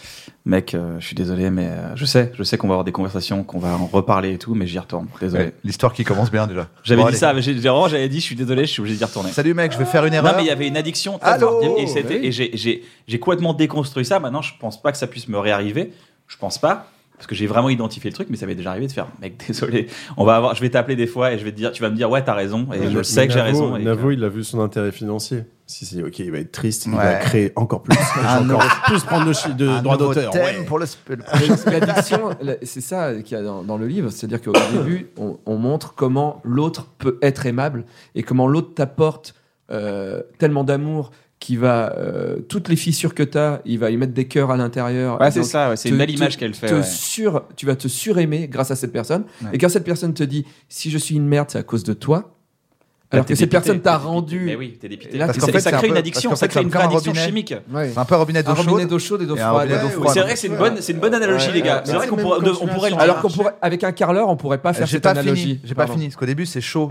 mec, je suis désolé, mais je sais qu'on va avoir des conversations, qu'on va en reparler et tout, mais j'y retourne. Désolé. Ouais, l'histoire qui commence bien déjà. J'avais Bon, dit allez. ça, mais j'avais dit je suis désolé, je suis obligé d'y retourner. Salut mec, je vais faire une erreur. Non, mais il y avait une addiction très Allô forte. Oui. Et j'ai complètement déconstruit ça. Maintenant, je pense pas que ça puisse me réarriver. Je pense pas. Parce que j'ai vraiment identifié le truc, mais ça m'est déjà arrivé de faire mec, désolé, je vais t'appeler des fois et tu vas me dire ouais, t'as raison, et je sais que j'ai raison. Et Navo, il a vu son intérêt financier. Si, ok, il va être triste, il Ouais. va créer encore plus. encore plus prendre de droits d'auteur. thème Ouais. pour le L'addiction, c'est ça qu'il y a dans le livre, c'est-à-dire qu'au début, on montre comment l'autre peut être aimable et comment l'autre t'apporte tellement d'amour qu'il va toutes les fissures que t'as, il va y mettre des cœurs à l'intérieur. Ouais, Et c'est donc, ça, ouais, c'est une belle image qu'elle fait. Ouais. Tu vas te suraimer grâce à cette personne. Ouais. Et quand cette personne te dit si je suis une merde, c'est à cause de toi. Alors T'es que cette dépité, personne t'a t'es rendu. dépité. Mais oui, t'es dépité. Là, Parce qu'en qu'en fait, ça c'est crée un une peu- addiction, parce ça qu'en crée fait, une c'est vraie comme un addiction robinet. chimique. Ouais. C'est un peu un robinet d'eau Un robinet chaude. d'eau chaude et d'eau Et un froide. robinet d'eau Ouais, froide. C'est vrai que c'est une bonne analogie, les gars. C'est vrai qu'on pourrait le Alors qu'on pourrait, avec un carreleur, on pourrait pas faire J'ai cette pas analogie. fini. J'ai pas Pardon. fini. Parce qu'au début, c'est chaud.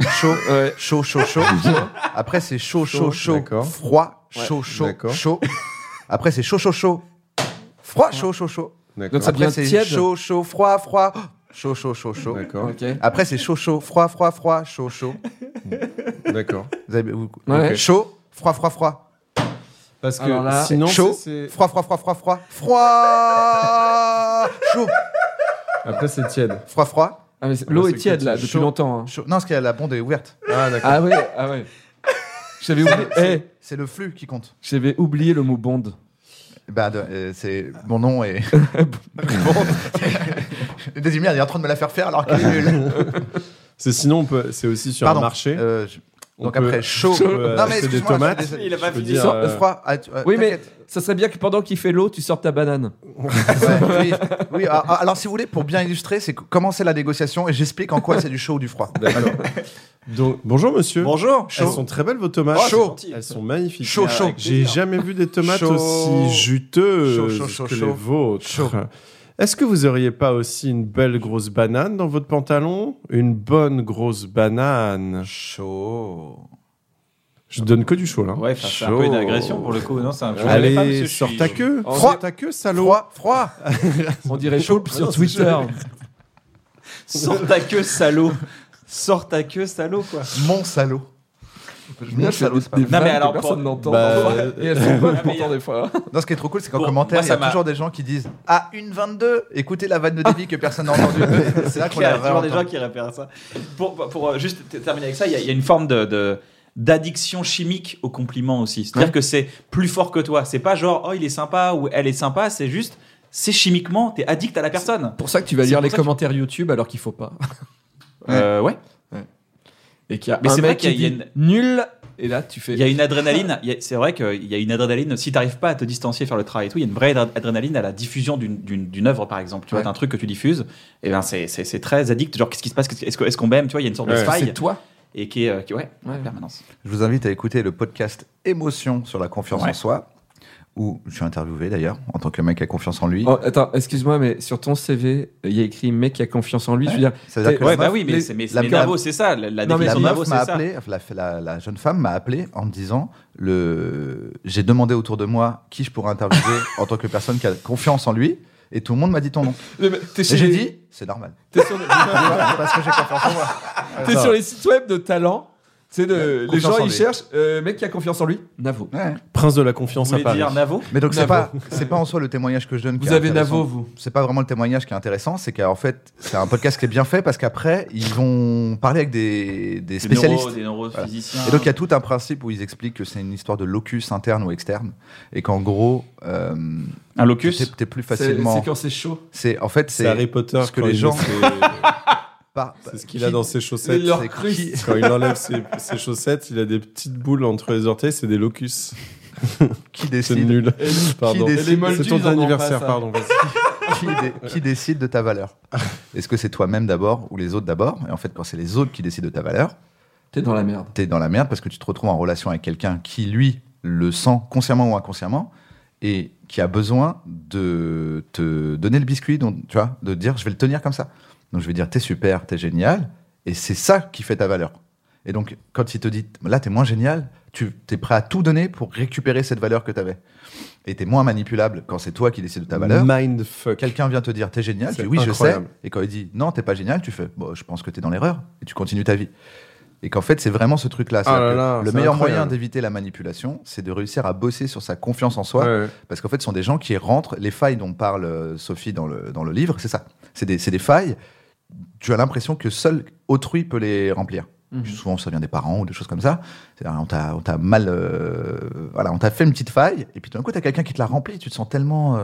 Après, c'est chaud, D'accord. froid, Ouais. D'accord. chaud. Après, c'est chaud, froid, chaud. D'accord. Donc ça Après, devient c'est tiède. chaud, froid, chaud. D'accord. Ok. Après, c'est chaud, froid, chaud. D'accord. Ouais. Chaud, froid. Parce que Alors là, sinon, chaud, c'est... froid, chaud, Après, c'est tiède. froid. Ah, mais l'eau est c'est tiède là chaud. depuis longtemps. Hein. Chaud. Non, parce que la bonde est ouverte. Ah, d'accord. Ah ouais. J'avais oublié. C'est le flux qui compte. J'avais oublié le mot bonde. Bah, c'est mon nom et. Désimir, il est en train de me la faire alors qu'elle est nulle. Sinon, c'est aussi sur Pardon. un marché. Donc On peut- après, chaud. on peut Non, mais acheter des excuse-moi, tomates. Il a pas Je peux fini. dire, froid. Oui, mais t'inquiète. ça serait bien que pendant qu'il fait l'eau, tu sortes ta banane. Ouais, oui. Alors, si vous voulez, pour bien illustrer, c'est comment c'est la négociation et j'explique en quoi c'est du chaud ou du froid. D'accord. Donc, bonjour monsieur. Bonjour. Elles sont très belles vos tomates. Oh, chaud. Elles sont magnifiques. Chaud. J'ai jamais vu des tomates Chaud. aussi juteuses Chaud. que les vôtres. Chaud. Est-ce que vous auriez pas aussi une belle grosse banane dans votre pantalon? Une bonne grosse banane. Chaud. Je donne que du chaud là. Ouais, c'est un peu une agression pour le coup. Non, c'est un. Allez, sors ta queue. Froid. Sors ta queue, salaud. Froid. On dirait chaud sur Twitter. Sors ta queue, salaud. Sors ta queue, salaud, quoi. Mon salaud. Bien, je fais des Non, mais vannes alors, que personne n'entend. Bah, Et elles sont bonnes mais pourtant des fois. Non, ce qui est trop cool, c'est qu'en Bon, commentaire, moi, il y a ça m'a- toujours des gens qui disent Ah, 1,22 Écoutez la vanne de Davy que personne n'a entendue. C'est là qu'on Il y a a toujours des vraiment. gens qui réfèrent à ça. Pour juste terminer avec ça, il y a une forme d'addiction chimique au compliment aussi. C'est-à-dire que c'est plus fort que toi. C'est pas genre, oh, il est sympa ou elle est sympa, c'est juste, c'est chimiquement, t'es addict à la personne. C'est pour ça que tu vas C'est lire pour les ça que- commentaires YouTube alors qu'il faut pas. Ouais. Et qu'il y a Mais un c'est vrai mec qu'il qui y a dit une- nul. Et là, tu fais. Il y a une adrénaline, c'est vrai qu'il y a une adrénaline, si t'arrives pas à te distancier, faire le travail et tout, il y a une vraie adrénaline à la diffusion d'une œuvre, par exemple. Tu vois, Ouais. t'as un truc que tu diffuses, et ben c'est très addict, genre qu'est-ce qui se passe, est-ce qu'on m'aime, tu vois, il y a une sorte de Ouais. faille, C'est toi. et qui est ouais, en permanence. Je vous invite à écouter le podcast Émotion sur la confiance en soi, où je suis interviewé d'ailleurs, en tant que mec qui a confiance en lui. Oh, attends, excuse-moi, mais sur ton CV, il y a écrit mec qui a confiance en lui. Je veux dire, Ça veut dire que Ouais, la bah meuf- oui, mais les- c'est mais la- Navo, c'est ça, la Non, mais La définition de Navo, meuf c'est m'a ça. appelé, la jeune femme m'a appelé en me disant j'ai demandé autour de moi qui je pourrais interviewer en tant que personne qui a confiance en lui. Et tout le monde m'a dit ton nom. T'es Et chez j'ai les- dit, c'est normal. T'es sur, Parce que j'ai confiance en moi. t'es sur les sites web de talent. Tu sais, les Confiance gens en ils lui. cherchent mec qui a confiance en lui. Navo. Ouais. Prince de la Vous confiance à voulez Paris. dire Navo? Mais donc, c'est Navo. pas en soi le témoignage que je donne qui Vous est avez intéressant. Navo, vous. C'est pas vraiment le témoignage qui est intéressant, c'est qu'en fait, c'est un podcast qui est bien fait parce qu'après, ils vont parler avec des spécialistes. Des neurophysiciens. Et donc, il y a tout un principe où ils expliquent que c'est une histoire de locus interne ou externe. Et qu'en gros, Un locus? t'es plus C'est facilement. quand c'est chaud. En fait, C'est Harry Potter ce que quand les il gens. met ses- C'est ce qu'il a dans ses chaussettes. Leur C'est cruste. Quand il enlève ses chaussettes, il a des petites boules entre les orteils, c'est des locus. Qui C'est décide nul. Pardon. décide- Les Moldus, C'est ton ils en ont anniversaire, pas, ça. pardon. vas-y. qui décide de ta valeur. Est-ce que c'est toi-même d'abord ou les autres d'abord? Et en fait, quand c'est les autres qui décident de ta valeur, T'es dans la merde. t'es dans la merde parce que tu te retrouves en relation avec quelqu'un qui, lui, le sent consciemment ou inconsciemment et qui a besoin de te donner le biscuit, donc, tu vois, de dire je vais le tenir comme ça. Donc je vais dire t'es super, t'es génial, et c'est ça qui fait ta valeur. Et donc quand il te dit là t'es moins génial, tu es prêt à tout donner pour récupérer cette valeur que t'avais. Et t'es moins manipulable quand c'est toi qui décides de ta valeur. Mindfuck. Quelqu'un vient te dire t'es génial, tu C'est dis oui incroyable. je sais, et quand il dit non t'es pas génial, tu fais bon je pense que t'es dans l'erreur, et tu continues ta vie. Et qu'en fait c'est vraiment ce truc-là. C'est-à-dire là que là, le c'est meilleur incroyable. moyen d'éviter la manipulation, c'est de réussir à bosser sur sa confiance en soi, Ouais, ouais. parce qu'en fait ce sont des gens qui rentrent, les failles dont parle Sophie dans le livre, c'est ça. C'est des failles, tu as l'impression que seul autrui peut les remplir. Souvent ça vient des parents ou des choses comme ça. C'est-à-dire, on t'a mal, voilà, on t'a fait une petite faille, et puis tout d'un coup t'as quelqu'un qui te la remplit, tu te sens tellement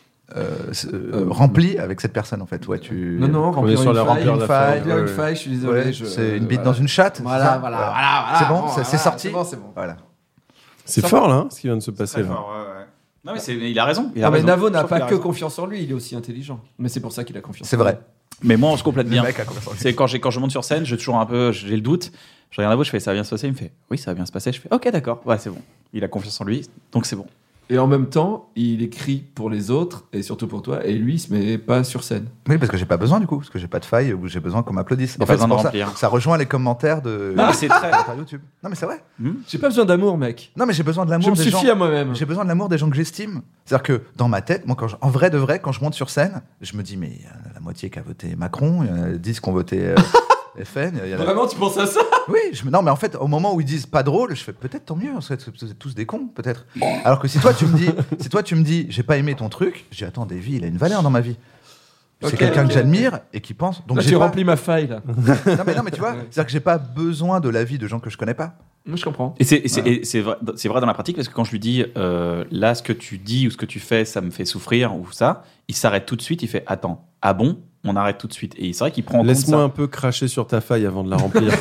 rempli avec cette personne en fait. Ouais, Non, On est sur la remplir une la faille. faille. Remplir une Ouais. faille, je suis désolé. Ouais, c'est une bite dans une chatte. c'est Voilà, ça voilà. C'est bon, Bon, c'est voilà, sorti. c'est bon. Voilà. C'est fort là, ce qui vient de se passer Très là. fort, ouais, ouais. Non, mais il a raison. Il a Ah, mais raison. Navo Je n'a trouve pas qu'il a que raison. confiance en lui, il est aussi intelligent. Mais c'est pour ça qu'il a confiance. C'est en vrai. lui. Mais moi, on se complète bien. Le mec a confiance en lui. C'est quand je monte sur scène, j'ai toujours un peu, j'ai le doute. Je regarde Navo, je fais ça va bien se passer. Il me fait oui, ça va bien se passer. Je fais ok, d'accord. Ouais, c'est bon. Il a confiance en lui, donc c'est bon. Et en même temps, il écrit pour les autres et surtout pour toi. Et lui, il se met pas sur scène. Oui, parce que j'ai pas besoin du coup, parce que j'ai pas de faille ou j'ai besoin qu'on m'applaudisse. Il y a En pas fait, besoin c'est de pour remplir. ça rejoint les commentaires de Non, mais c'est très. sur YouTube. Non, mais c'est vrai. J'ai pas besoin d'amour, mec. Non, mais j'ai besoin de l'amour Je me des suffis gens. à moi-même. J'ai besoin de l'amour des gens que j'estime. C'est-à-dire que dans ma tête, moi, en vrai de vrai, quand je monte sur scène, je me dis, mais il y en a la moitié qui a voté Macron, il y en a 10 qui ont voté FN. Il y en a... Vraiment, tu penses à ça? Oui, non, mais en fait, au moment où ils disent pas drôle, je fais peut-être tant mieux, vous êtes tous des cons, peut-être. Alors que si toi tu me dis, j'ai pas aimé ton truc, j'ai attends, Davy, il a une valeur dans ma vie. C'est Ok, quelqu'un ok. que j'admire et qui pense. Donc Là, j'ai j'ai pas... rempli ma faille, là. non, mais tu vois, c'est-à-dire que j'ai pas besoin de l'avis de gens que je connais pas. Moi, je comprends. Et c'est vrai dans la pratique parce que quand je lui dis là ce que tu dis ou ce que tu fais ça me fait souffrir ou ça, il s'arrête tout de suite, il fait attends, ah bon, on arrête tout de suite et c'est vrai qu'il prend en compte Laisse-moi ça. un peu cracher sur ta faille avant de la remplir.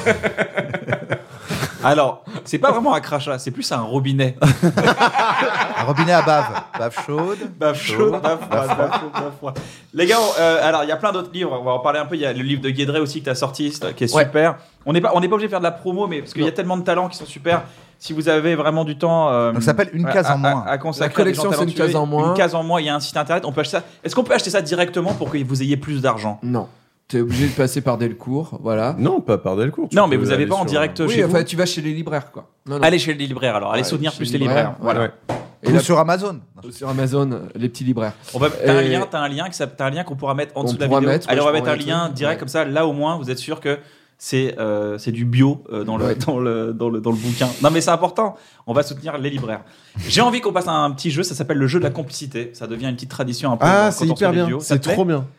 Alors c'est pas vraiment un crachat, c'est plus un robinet. Un robinet à bave chaude. Baffe chaude, baffe froide, baffe chaude, baffe froide. Les gars, alors il y a plein d'autres livres, on va en parler un peu. Il y a le livre de Guédré aussi que tu as sorti, qui est Ouais. super. On n'est pas obligé de faire de la promo, mais parce qu'il y a tellement de talents qui sont super. Si vous avez vraiment du temps, Donc ça s'appelle Une case en moins. à consacrer La collection, à des gens c'est Une talentueux. case en moins. Une case en moins. Il y a un site internet. On peut acheter ça. Est-ce qu'on peut acheter ça directement pour que vous ayez plus d'argent? Non. T'es obligé de passer par Delcourt, voilà. Non, pas par Delcourt. tu Non, mais peux vous n'avez aller pas en sur- direct Oui, chez vous. enfin, tu vas chez les libraires, quoi. Non. Allez chez les libraires alors. Allez Ouais, soutenir chez plus les les libraires. libraires, Voilà. Ouais. Et Ou là, sur Amazon. sur Amazon, les petits libraires. T'as un lien qu'on pourra mettre en On dessous de la pourra vidéo. mettre, Allez, ouais, on va je mettre un prends lien un truc. direct Ouais. comme ça. Là, au moins, vous êtes sûr que c'est du bio dans le Ouais. dans le bouquin. Non, mais c'est important. On va soutenir les libraires. J'ai envie qu'on passe à un petit jeu. Ça s'appelle le jeu de la complicité. Ça devient une petite tradition un peu. Ah, quand c'est on hyper reçoit des bien. duos. Ça C'est te plaît trop bien.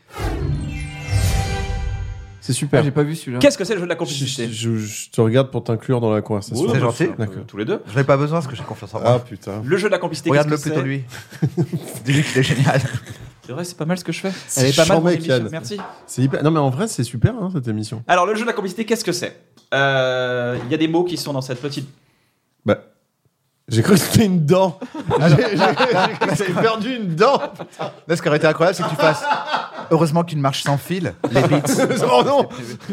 C'est Ah, super. j'ai pas vu celui-là. Qu'est-ce que c'est le jeu de la Je, complicité? je te regarde pour t'inclure dans la conversation. Oui, C'est gentil. D'accord. Tous les deux. Je n'ai pas besoin parce que j'ai confiance en Ah moi. putain. Le jeu de la complicité. Regarde-le qu'est-ce que plutôt lui. Dis-lui qu'il est génial. C'est vrai, c'est pas mal ce que je fais. C'est Elle est pas mal. charmé, mon émission. Kian. Merci. C'est hyper. Non mais en vrai c'est super hein, cette émission. Alors le jeu de la complicité, qu'est-ce que c'est? Il y a des mots qui sont dans cette petite. Bah, j'ai cru que c'était une dent. J'ai perdu une dent. Là, ce qui aurait été incroyable, c'est que tu fasses. Heureusement qu'une marche sans fil, les beats. Oh non.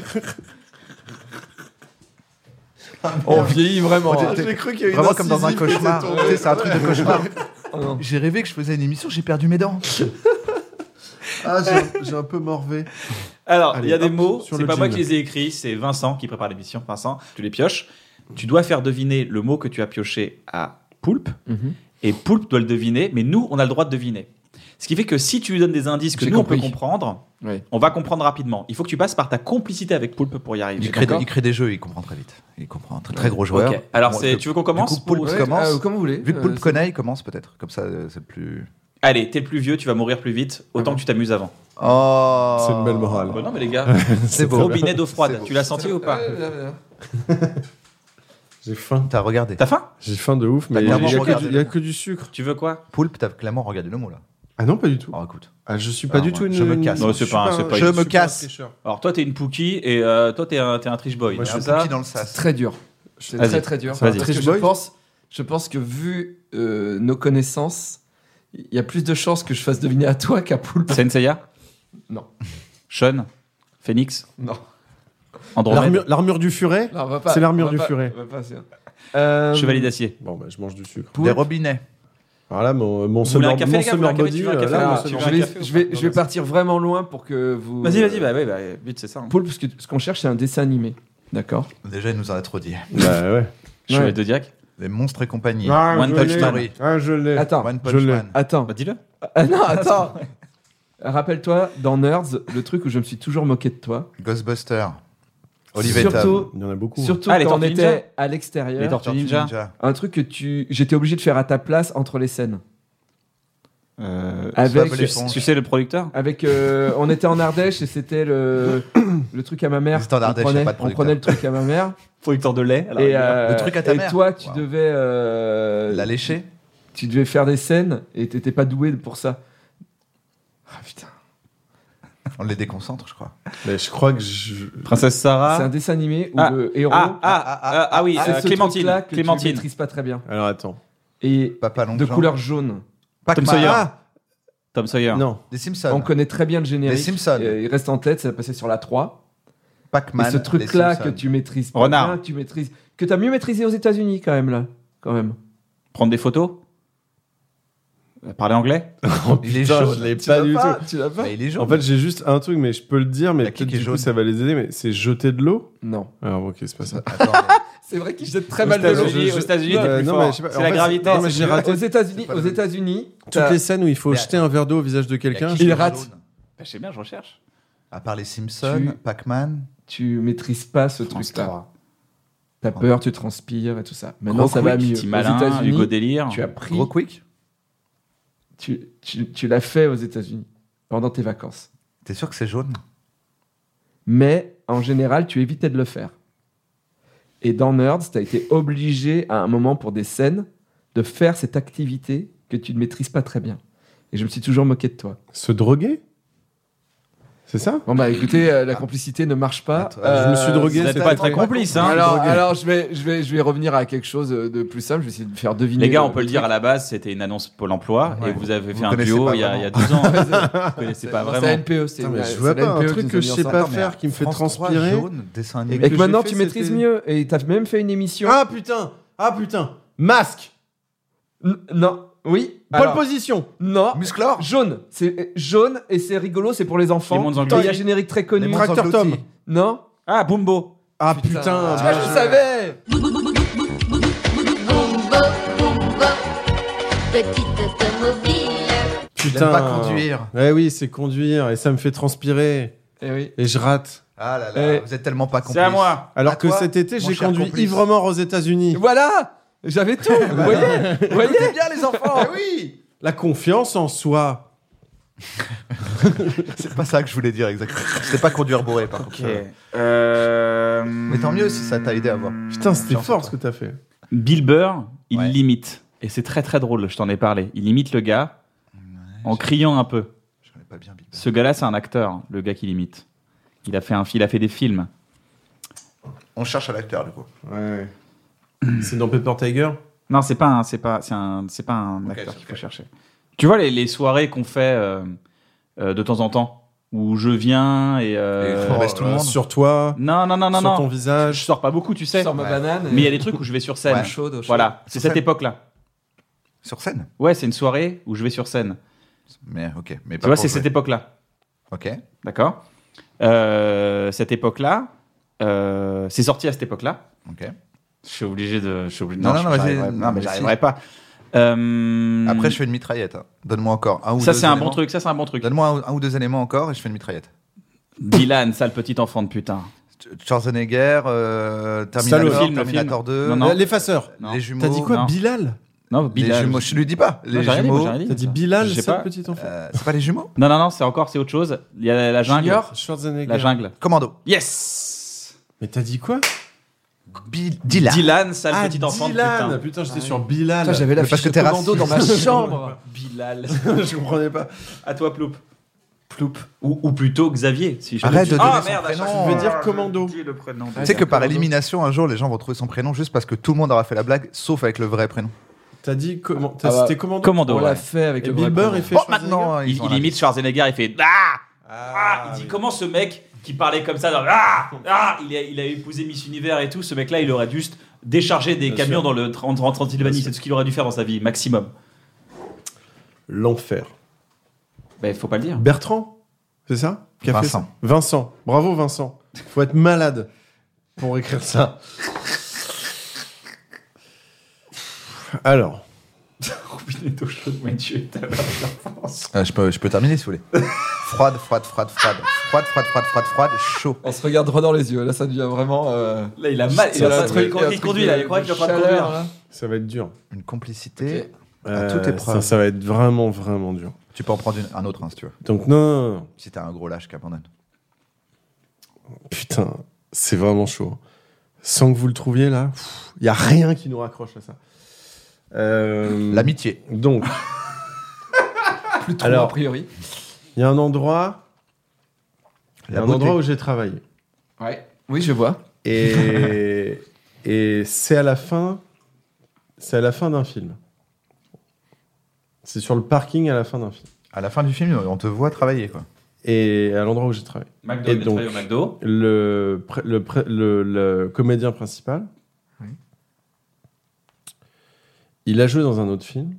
On vieillit vraiment. Oh, hein. t'es- J'ai cru qu'il y avait une Vraiment comme dans un incisive qui était cauchemar. tombée. Tu sais, c'est un truc de cauchemar. Oh non. J'ai rêvé que je faisais une émission, j'ai perdu mes dents. Ah j'ai un peu morvé. Alors, il Allez, y a des hop, mots, sur c'est le pas moi qui jingle. les ai écrits, c'est Vincent qui prépare l'émission. Vincent, tu les pioches. Tu dois faire deviner le mot que tu as pioché à Poulpe. Mhm. Et Poulpe doit le deviner, mais nous, on a le droit de deviner. Ce qui fait que si tu lui donnes des indices que J'ai nous on peut compris. comprendre, Ouais. on va comprendre rapidement. Il faut que tu passes par ta complicité avec Poulpe pour y arriver. Il crée D'accord des jeux, il comprend très vite. Il comprend. Très gros joueur. Ok. Alors, Bon, tu veux qu'on commence Du coup, Poulpe ou- commence. Comme vous voulez. Vu que Poulpe c'est- connaît, il commence peut-être. Comme ça, c'est plus. Allez, t'es le plus vieux, tu vas mourir plus vite. Autant que tu t'amuses avant. Oh. C'est une belle morale. Bah non, mais les gars, C'est beau. robinet d'eau froide. C'est beau. Tu l'as senti ou pas J'ai faim. T'as regardé. T'as faim? J'ai faim de ouf, mais il y, clairement a regardé. que du sucre. Tu veux quoi? Poulpe, t'as clairement regardé le mot là. Ah non, pas du tout. Oh, écoute. Ah, je suis pas Ah, du ouais. tout une. Je me casse. Non, c'est je suis pas un- c'est pas je une- suis me pas casse. un tricheur. Alors, toi, t'es une Pookie et toi, t'es un Trish Boy. Moi, c'est je Un ça? Pookie dans le sas. Très dur. C'est Vas-y. très très dur. Vas-y. Parce que Trish je Boy pense que vu nos connaissances, il y a plus de chances que je fasse deviner à toi qu'à Poulpe. Senseiya? Non. Sean? Phoenix? Non. Andromède? L'armure du furet. Non, on va pas. C'est l'armure on va du pas- furet. on va pas, c'est- Chevalier d'acier? Bon, bah, je mange du sucre. Des robinets. Alors là, mon voulez un summer, café, mon les gars, vous voulez summer un café, body. tu veux un café là, Ah, mon tu summer veux un Je body. vais, café ou je vais- pas je vais partir vraiment loin pour que vous. Vas-y, ouais, bah, vite, c'est ça. hein. Poulpe, parce que ce qu'on cherche, c'est un dessin animé. D'accord. Déjà, il nous en a trop dit. Bah ouais. Chevalier de Diac? Les monstres et compagnie. One je Punch l'ai. Man. Ah, je l'ai. Attends. One je Punch l'ai. Man. Attends. Bah, dis-le. Ah non, attends. Rappelle-toi, dans Nerds, le truc où je me suis toujours moqué de toi. Ghostbusters. Olive et Tom. Surtout, Il y en a beaucoup. surtout Ah, les quand on Tortues était Ninja à Les l'extérieur. Tortues Tortue Ninja? Un truc que j'étais obligé de faire à ta place entre les scènes. Avec, Bob l'éponge. Tu sais le producteur? on était en Ardèche et c'était le truc à ma mère. C'était en Ardèche, on y a prenait, pas de on producteur. prenait le truc à ma mère. Producteur de lait. Et, Le truc à ta et mère. toi, tu Wow. devais, La lécher. tu devais faire des scènes et t'étais pas doué pour ça. Ah putain. On les déconcentre, je crois. Mais je crois que je. Princesse C'est un Sarah? dessin animé où Ah. le héros. Oui, c'est ce Clémentine. truc-là que tu Clémentine. maîtrises pas très bien. Alors attends. Et Papa long de couleur jaune. Tom Sawyer. Ah Tom Sawyer. non. Des Simpsons. On connaît très bien le générique. Les Simpsons. Il reste en tête, ça va passer sur la 3. Pac-Man. Et ce truc-là les que Simpsons. tu maîtrises pas Renard. bien, que tu maîtrises, que t'as mieux maîtrisé aux États-Unis quand même là, quand même. Prendre des photos? Parler anglais? Il est Putain, jaune. je l'ai Tu pas l'as du pas, tout. tu l'as pas. Bah, il est jaune. En fait, j'ai juste un truc, mais je peux le dire, mais La peut-être qui est du coup jaune. ça va les aider. Mais c'est jeter de l'eau. Non. Alors ok, c'est pas ça. Attends, C'est vrai qu'il jette très Aux mal de l'eau. États-Unis, aux États-Unis, t'es plus non, fort. mais je sais pas, C'est en la fait, gravité. non, mais j'ai raté Aux États-Unis, C'est pas le toutes t'as- les scènes où il faut Mais jeter un verre d'eau au visage de quelqu'un. qui Il est rate. jaune. Bah, je sais bien, je recherche. À part les Simpsons, Tu- Pac-Man. tu maîtrises pas ce France truc-là. 3. T'as peur, tu transpires et tout ça. Maintenant, Gros ça va Quick, mieux. Petit Aux Malin, États-Unis, Hugo Délire. tu as pris, Gros Quick. tu l'as fait aux États-Unis pendant tes vacances. T'es sûr que c'est jaune? Mais en général, tu évitais de le faire. Et dans Nerds, tu as été obligé à un moment pour des scènes de faire cette activité que tu ne maîtrises pas très bien. Et je me suis toujours moqué de toi. Se droguer. C'est ça? Bon bah écoutez, la complicité ne marche pas. Attends, je me suis drogué, Vous n'êtes c'était pas très complice, hein? Alors je vais revenir à quelque chose de plus simple. Je vais essayer de faire deviner. Les gars, on peut le dire à la base, c'était une annonce Pôle emploi Ouais. et vous avez Vous fait un connaissez duo pas il y a vraiment. 12 ans. Vous connaissez pas C'est vraiment. la NPE. C'est Putain, mais la- je c'est vois la pas un NPE truc qui que nous je a sais mis pas ensemble. faire qui me fait France 3 transpirer. jaune, dessin Et animé. que j'ai maintenant fait, tu maîtrises c'était- mieux. Et t'as même fait une émission. Ah putain! Ah putain! Masque! Non. Oui. Pole Alors, position! non. Musclor. Jaune. C'est jaune et c'est rigolo. C'est pour les enfants. Les mondes Il y a un engloutis. générique très connu. Les mondes Tracteur engloutis. Tom. Non. Ah, Bumbo. Ah putain! Tu vois, bien je joué. savais. Petite automobile. J'aime Putain! pas conduire. Ouais, oui, c'est conduire et ça me fait transpirer. Eh oui. Et je rate. Ah là là, Eh. vous êtes tellement pas complices. C'est à moi. Alors À que toi, cet été, mon j'ai cher conduit complice. ivre-mort aux États-Unis. Voilà. J'avais tout. Vous voyez. Vous voyez. Écoutez bien les enfants. oui. La confiance en soi. C'est pas ça que je voulais dire exactement. C'était pas conduire bourré par contre. Mais tant mieux si ça t'a aidé à voir. Putain, c'était Chance fort à ce toi. que t'as fait. Bill Burr, il Ouais. limite. Et c'est très très drôle, je t'en ai parlé. Il imite le gars en criant un peu. Je connais pas bien Bill Burr. Ce gars-là, c'est un acteur, le gars qui l'imite. Il a fait des films. On cherche à l'acteur du coup. Ouais. C'est dans Paper Tiger? Non, c'est pas un acteur qu'il faut chercher. Tu vois les soirées qu'on fait de temps en temps où je viens et on baisse tout le monde. Sur toi, non sur ton je visage. sors pas beaucoup, tu sais. Sors ma Ouais. banane. Mais il y a des trucs où je vais sur scène. Ouais. Chaude. Voilà, c'est Sur cette scène. époque-là. Sur scène. Ouais, c'est une soirée où je vais sur scène. Mais ok. Mais Tu pas vois, pour c'est jouer. cette époque-là. Ok. D'accord. Cette époque-là, c'est sorti à cette époque-là. Ok. Je suis obligé de. Non, non, vas-y. Non, mais Mais j'arriverai pas. Après, je fais une mitraillette. Hein. Donne-moi encore un ou Ça, deux c'est un éléments. bon truc. Ça, c'est un bon truc. Donne-moi un ou deux éléments encore et je fais une mitraillette. Dylan, sale petit enfant de putain. Schwarzenegger, Stallone. Terminator, Film, Terminator 2, Non, non. L'effaceur. Non. les jumeaux. T'as dit quoi, non. Bilal? Non, Les Bilal. jumeaux, je lui dis pas. Non, Les j'ai rien dit, moi, jumeaux. j'ai rien dit. T'as dit Bilal, Je sais c'est pas. le petit enfant. C'est pas les jumeaux? Non, c'est autre chose. Il y a la jungle. Junior Schwarzenegger. La jungle. Commando. Yes. Mais t'as dit quoi? Dylan. Dylan, sale petit enfant de Dylan. putain. Putain, j'étais sur Bilal. Putain, j'avais la Mais parce fiche que de t'es commando dans ma raciste. chambre. Bilal. Je comprenais pas. À toi, Ploup. Ploup. Ou plutôt Xavier. Si je Arrête de donner Ah son merde, à chaque prénom. fois, Je vais dire commando. j'ai oublié le prénom. Tu sais que par élimination, un jour, les gens vont trouver son prénom juste parce que tout le monde aura fait la blague, sauf avec le vrai prénom. T'as dit comment? Ah T'as bah, cité commando? Commando. On ouais. l'a fait avec Et le Bill vrai Burr, prénom. il fait Oh, Schwarzenegger. maintenant, Il ils ont imite Schwarzenegger, il fait il dit oui. comment ce mec qui parlait comme ça, il a épousé Miss Univers et tout, ce mec-là, il aurait juste décharger des Bien camions sûr. dans le Transylvanie, c'est tout ce qu'il aurait dû faire dans sa vie, maximum. L'enfer. Ben, faut pas le dire. Bertrand, c'est ça? Qui a fait Vincent. ça Vincent. Bravo Vincent. Faut être malade pour écrire ça. Alors, Robinet d'eau chaude, Mathieu, t'as l'enfance. Je peux terminer si vous voulez. Froide, chaud. On se regarde droit dans les yeux. Là, ça devient vraiment. Là, il a mal. Il conduit là. Il croit qu'il est en train de conduire. Là. ça va être dur. Une complicité. Ok. À toute épreuve. Ça va être vraiment, vraiment dur. Tu peux en prendre un autre si tu veux. Donc non. Si t'as un gros lâche qui abandonne. Putain, c'est vraiment chaud. Sans que vous le trouviez là, il y a rien qui nous raccroche à ça. L'amitié. Donc, Plus trop, Alors, a priori. il y a un endroit, La beauté. où j'ai travaillé. Ouais. Oui, je vois. Et, et c'est à la fin d'un film. C'est sur le parking à la fin d'un film. À la fin du film, on te voit travailler, quoi. Et à l'endroit où j'ai travaillé. McDo, Et il a donc, travaillé au McDo. le comédien principal, Oui. il a joué dans un autre film.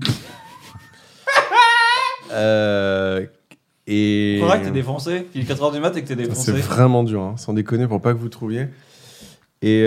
Et Faudra que t'es défoncé. Il est 4h du mat et que t'es c'est défoncé. vraiment dur, hein, sans déconner, pour pas que vous trouviez. Et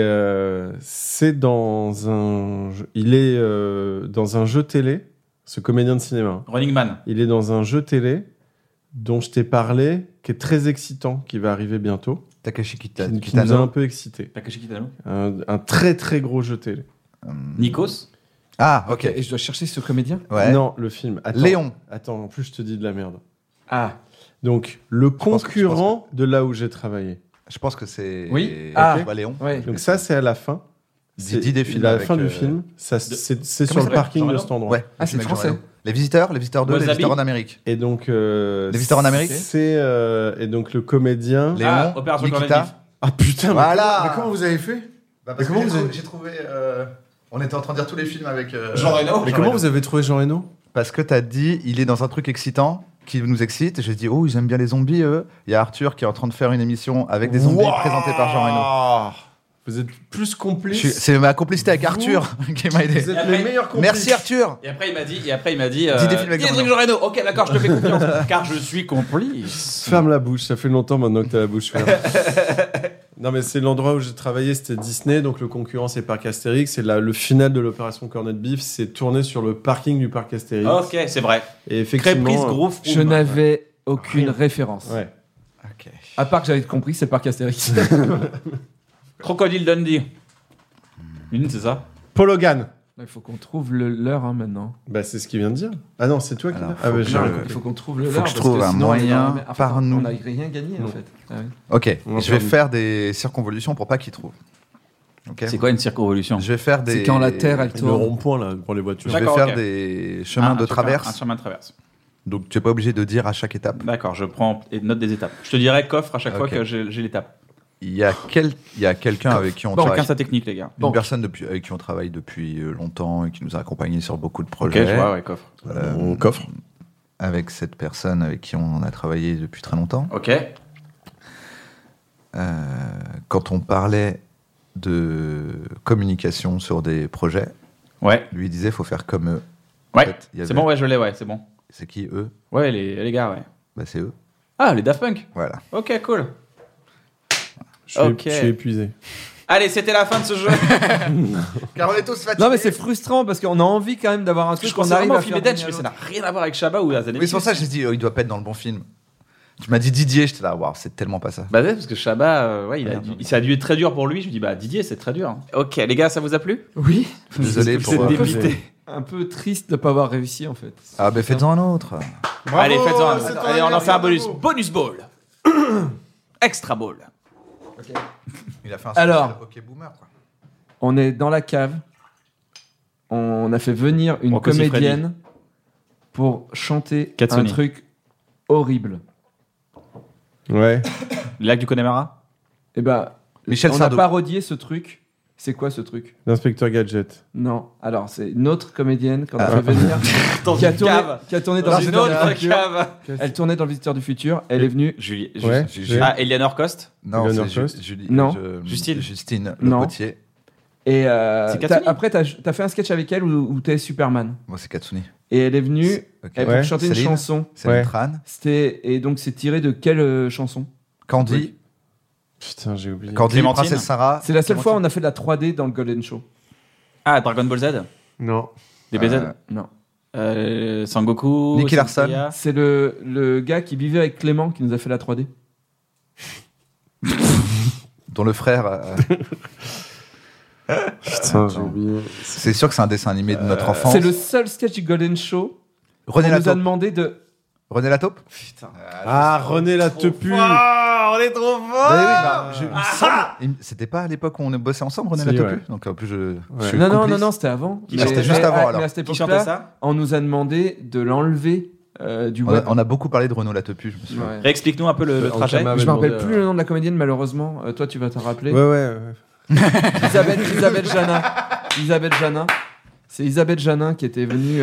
c'est dans un... Il est dans un jeu télé, ce comédien de cinéma. Running Man. Il est dans un jeu télé dont je t'ai parlé, qui est très excitant, qui va arriver bientôt, Takashi qui nous a un Kitano. peu excités. Takashi Kitano. Un très très gros jeu télé. Nikos. Ah, Ok. ok. Et je dois chercher ce comédien. Ouais. Non, le film. Attends, Léon. Attends, en plus je te dis de la merde. Ah. Donc, le pense que- concurrent de là où j'ai travaillé. Je pense que c'est. Oui. Ah, Ah. Léon. Ouais. Donc ça, c'est à la fin. J'ai dit des films À la avec, fin du film, c'est Comment sur il le s'appelle parking Jean de Reno cet endroit. Ouais. Ah, c'est avec Jean français. Reno. Les visiteurs 2, les Wasabi. visiteurs en Amérique. Et donc, Les visiteurs en Amérique et donc le comédien. Léon, Ah, Opération Nikita. Corned Ah putain, mais Voilà. comment- mais comment vous avez fait Parce comment que vous avez- j'ai trouvé. On était en train de dire tous les films avec. Jean Reno. Mais comment vous avez trouvé Jean Reno? Parce que t'as dit, il est dans un truc excitant qui nous excite. J'ai dit, oh, ils aiment bien les zombies, eux. Il y a Arthur qui est en train de faire une émission avec des zombies présentés par Jean Reno. Vous êtes plus complices. C'est ma complicité avec Arthur qui m'a aidé. Vous êtes Après- les meilleurs complices. Merci Arthur. Et après, il m'a dit. Dis des films avec Dis des Jean trucs Jean Reno. Ok, d'accord, je te fais confiance. Car je suis complice. Ferme la bouche, ça fait longtemps maintenant que t'as la bouche ferme. Non mais c'est l'endroit où j'ai travaillé, c'était Disney, donc le concurrent c'est Parc Astérix, et le final de l'opération Corned Beef, c'est tourné sur le parking du Parc Astérix. Ok, c'est vrai. Et effectivement... Crépris, Groove. Je n'avais aucune référence. Ouais. Ok. À part que j'avais compris, c'est le parc Astérix. Crocodile Dundee. C'est ça. Paul Hogan. Il faut qu'on trouve l'heure hein, maintenant. Bah c'est ce qu'il vient de dire. Ah non, c'est toi qui Alors, l'as. faut Ah bah que j'ai je- rien Il compris. faut qu'on trouve le Faut l'heure. que je parce trouve un sinon, moyen en fait, par nous. On n'a rien gagné en Non. fait. Ah ouais. Ok, On va je vais faire faire des circonvolutions pour pas qu'ils trouvent. Ok. C'est quoi une circonvolution? Je vais faire des. C'est quand la Terre elle Le tourne. rond-point là, pour les voitures. Je vais D'accord, faire ok. des chemins de Un traverse. chemin de traverse. Donc tu n'es pas obligé de dire à chaque étape. D'accord, je prends et note des étapes. Je te dirai coffre à chaque fois Ok. que j'ai l'étape. Il y a quelqu'un avec qui on Bon, travaille. aucun sa technique, les gars. Une personne avec qui on travaille depuis longtemps et qui nous a accompagnés sur beaucoup de Ok, projets. je vois, ouais, coffre. On coffre. Avec cette personne avec qui on a travaillé depuis très longtemps. Ok. Quand on parlait de communication sur des projets, Ouais, lui disait faut faire comme eux. En ouais. fait, il y avait- C'est bon, ouais, je l'ai, ouais, c'est bon. C'est qui eux? Ouais, les gars, ouais. Bah c'est eux. Ah, les Daft Punk. Voilà. Ok, cool. Je suis Ok. épuisé. Allez, c'était la fin de ce jeu. Car on est tous fatigués. Non, mais c'est frustrant parce qu'on a envie quand même d'avoir un truc Je qu'on pensais arrive vraiment à au film faire. Eden, mais ça n'a rien à voir avec Chabat ou la Oui, c'est pour ça que j'ai dit, il doit pas être dans le bon film. Tu m'as dit Didier, j'étais là, waouh, c'est tellement pas ça. Bah ouais, parce que Chabat, ça a dû être très dur pour lui. Je me dis, bah Didier, c'est très dur. Ok, les gars, ça vous a plu? Oui. Désolé Vous êtes pour. dépité. Un peu triste de pas avoir réussi en fait. Ah, ben faites-en un autre. Allez, faites-en un. c'est Allez, on en fait un bonus. Bonus ball. Extra ball. Il a fait un Alors. Ok, boomer, quoi. On est dans la cave. On a fait venir une Rocco comédienne pour chanter Katsuni. un truc horrible. Ouais. Lac du Connemara. Et ben, Michel on a Sardou. parodié ce truc. C'est quoi ce truc? L'inspecteur Gadget. Non. Alors, c'est une autre comédienne qu'on a fait venir. Dans qui a une tourné, cave. qui a tourné dans Dans le une Visiteur du autre Futur. cave. Elle tournait dans le Visiteur du Futur. Elle est venue. Julie. Ouais. Ah, Eleanor Coste. Non, Eleanor c'est Coste. Julie. Non. Justine. Justine Non. Le Potier. Et C'est Katsuni. après, t'as fait un sketch avec elle où t'es Superman. Moi, c'est Katsuni. Et elle est venue Ok. elle Ouais. pour chanter une Céline. chanson. Céline Ouais. Tran. Et donc, c'est tiré de quelle chanson? Candy. Putain, j'ai oublié. Candy, Clémentine. Princesse Sarah. C'est la seule fois où on a fait de la 3D dans le Golden Show. Ah, Dragon Ball Z. Non. DBZ. Non. Sangoku. Nicky Larson. Senseiya. C'est le gars qui vivait avec Clément qui nous a fait la 3D. Dont le frère. Putain, j'ai oublié. C'est sûr que c'est un dessin animé de notre enfance. C'est le seul sketch du Golden Show René qu'on nous a Lataupe. demandé de... René Lataupe. Ah, René la tepu. on est trop fort. Bah oui, bah, il me semble- C'était pas à l'époque où on bossait ensemble, René Si, Lataupe. ouais. Donc en plus, je Ouais. suis Non, complice. c'était avant. Ah, c'était juste avant, alors. Mais à cette Qui chantait époque-là, ça? on nous a demandé de l'enlever du web. On a beaucoup parlé de Renaud Lataupe, je me souviens. Ouais. Réexplique-nous un peu le En trajet. Kama- Je me rappelle demandé, plus le nom de la comédienne, malheureusement. Toi, tu vas t'en rappeler. Ouais. Isabelle Janin. Isabelle Janin. C'est Isabelle Janin qui était venue.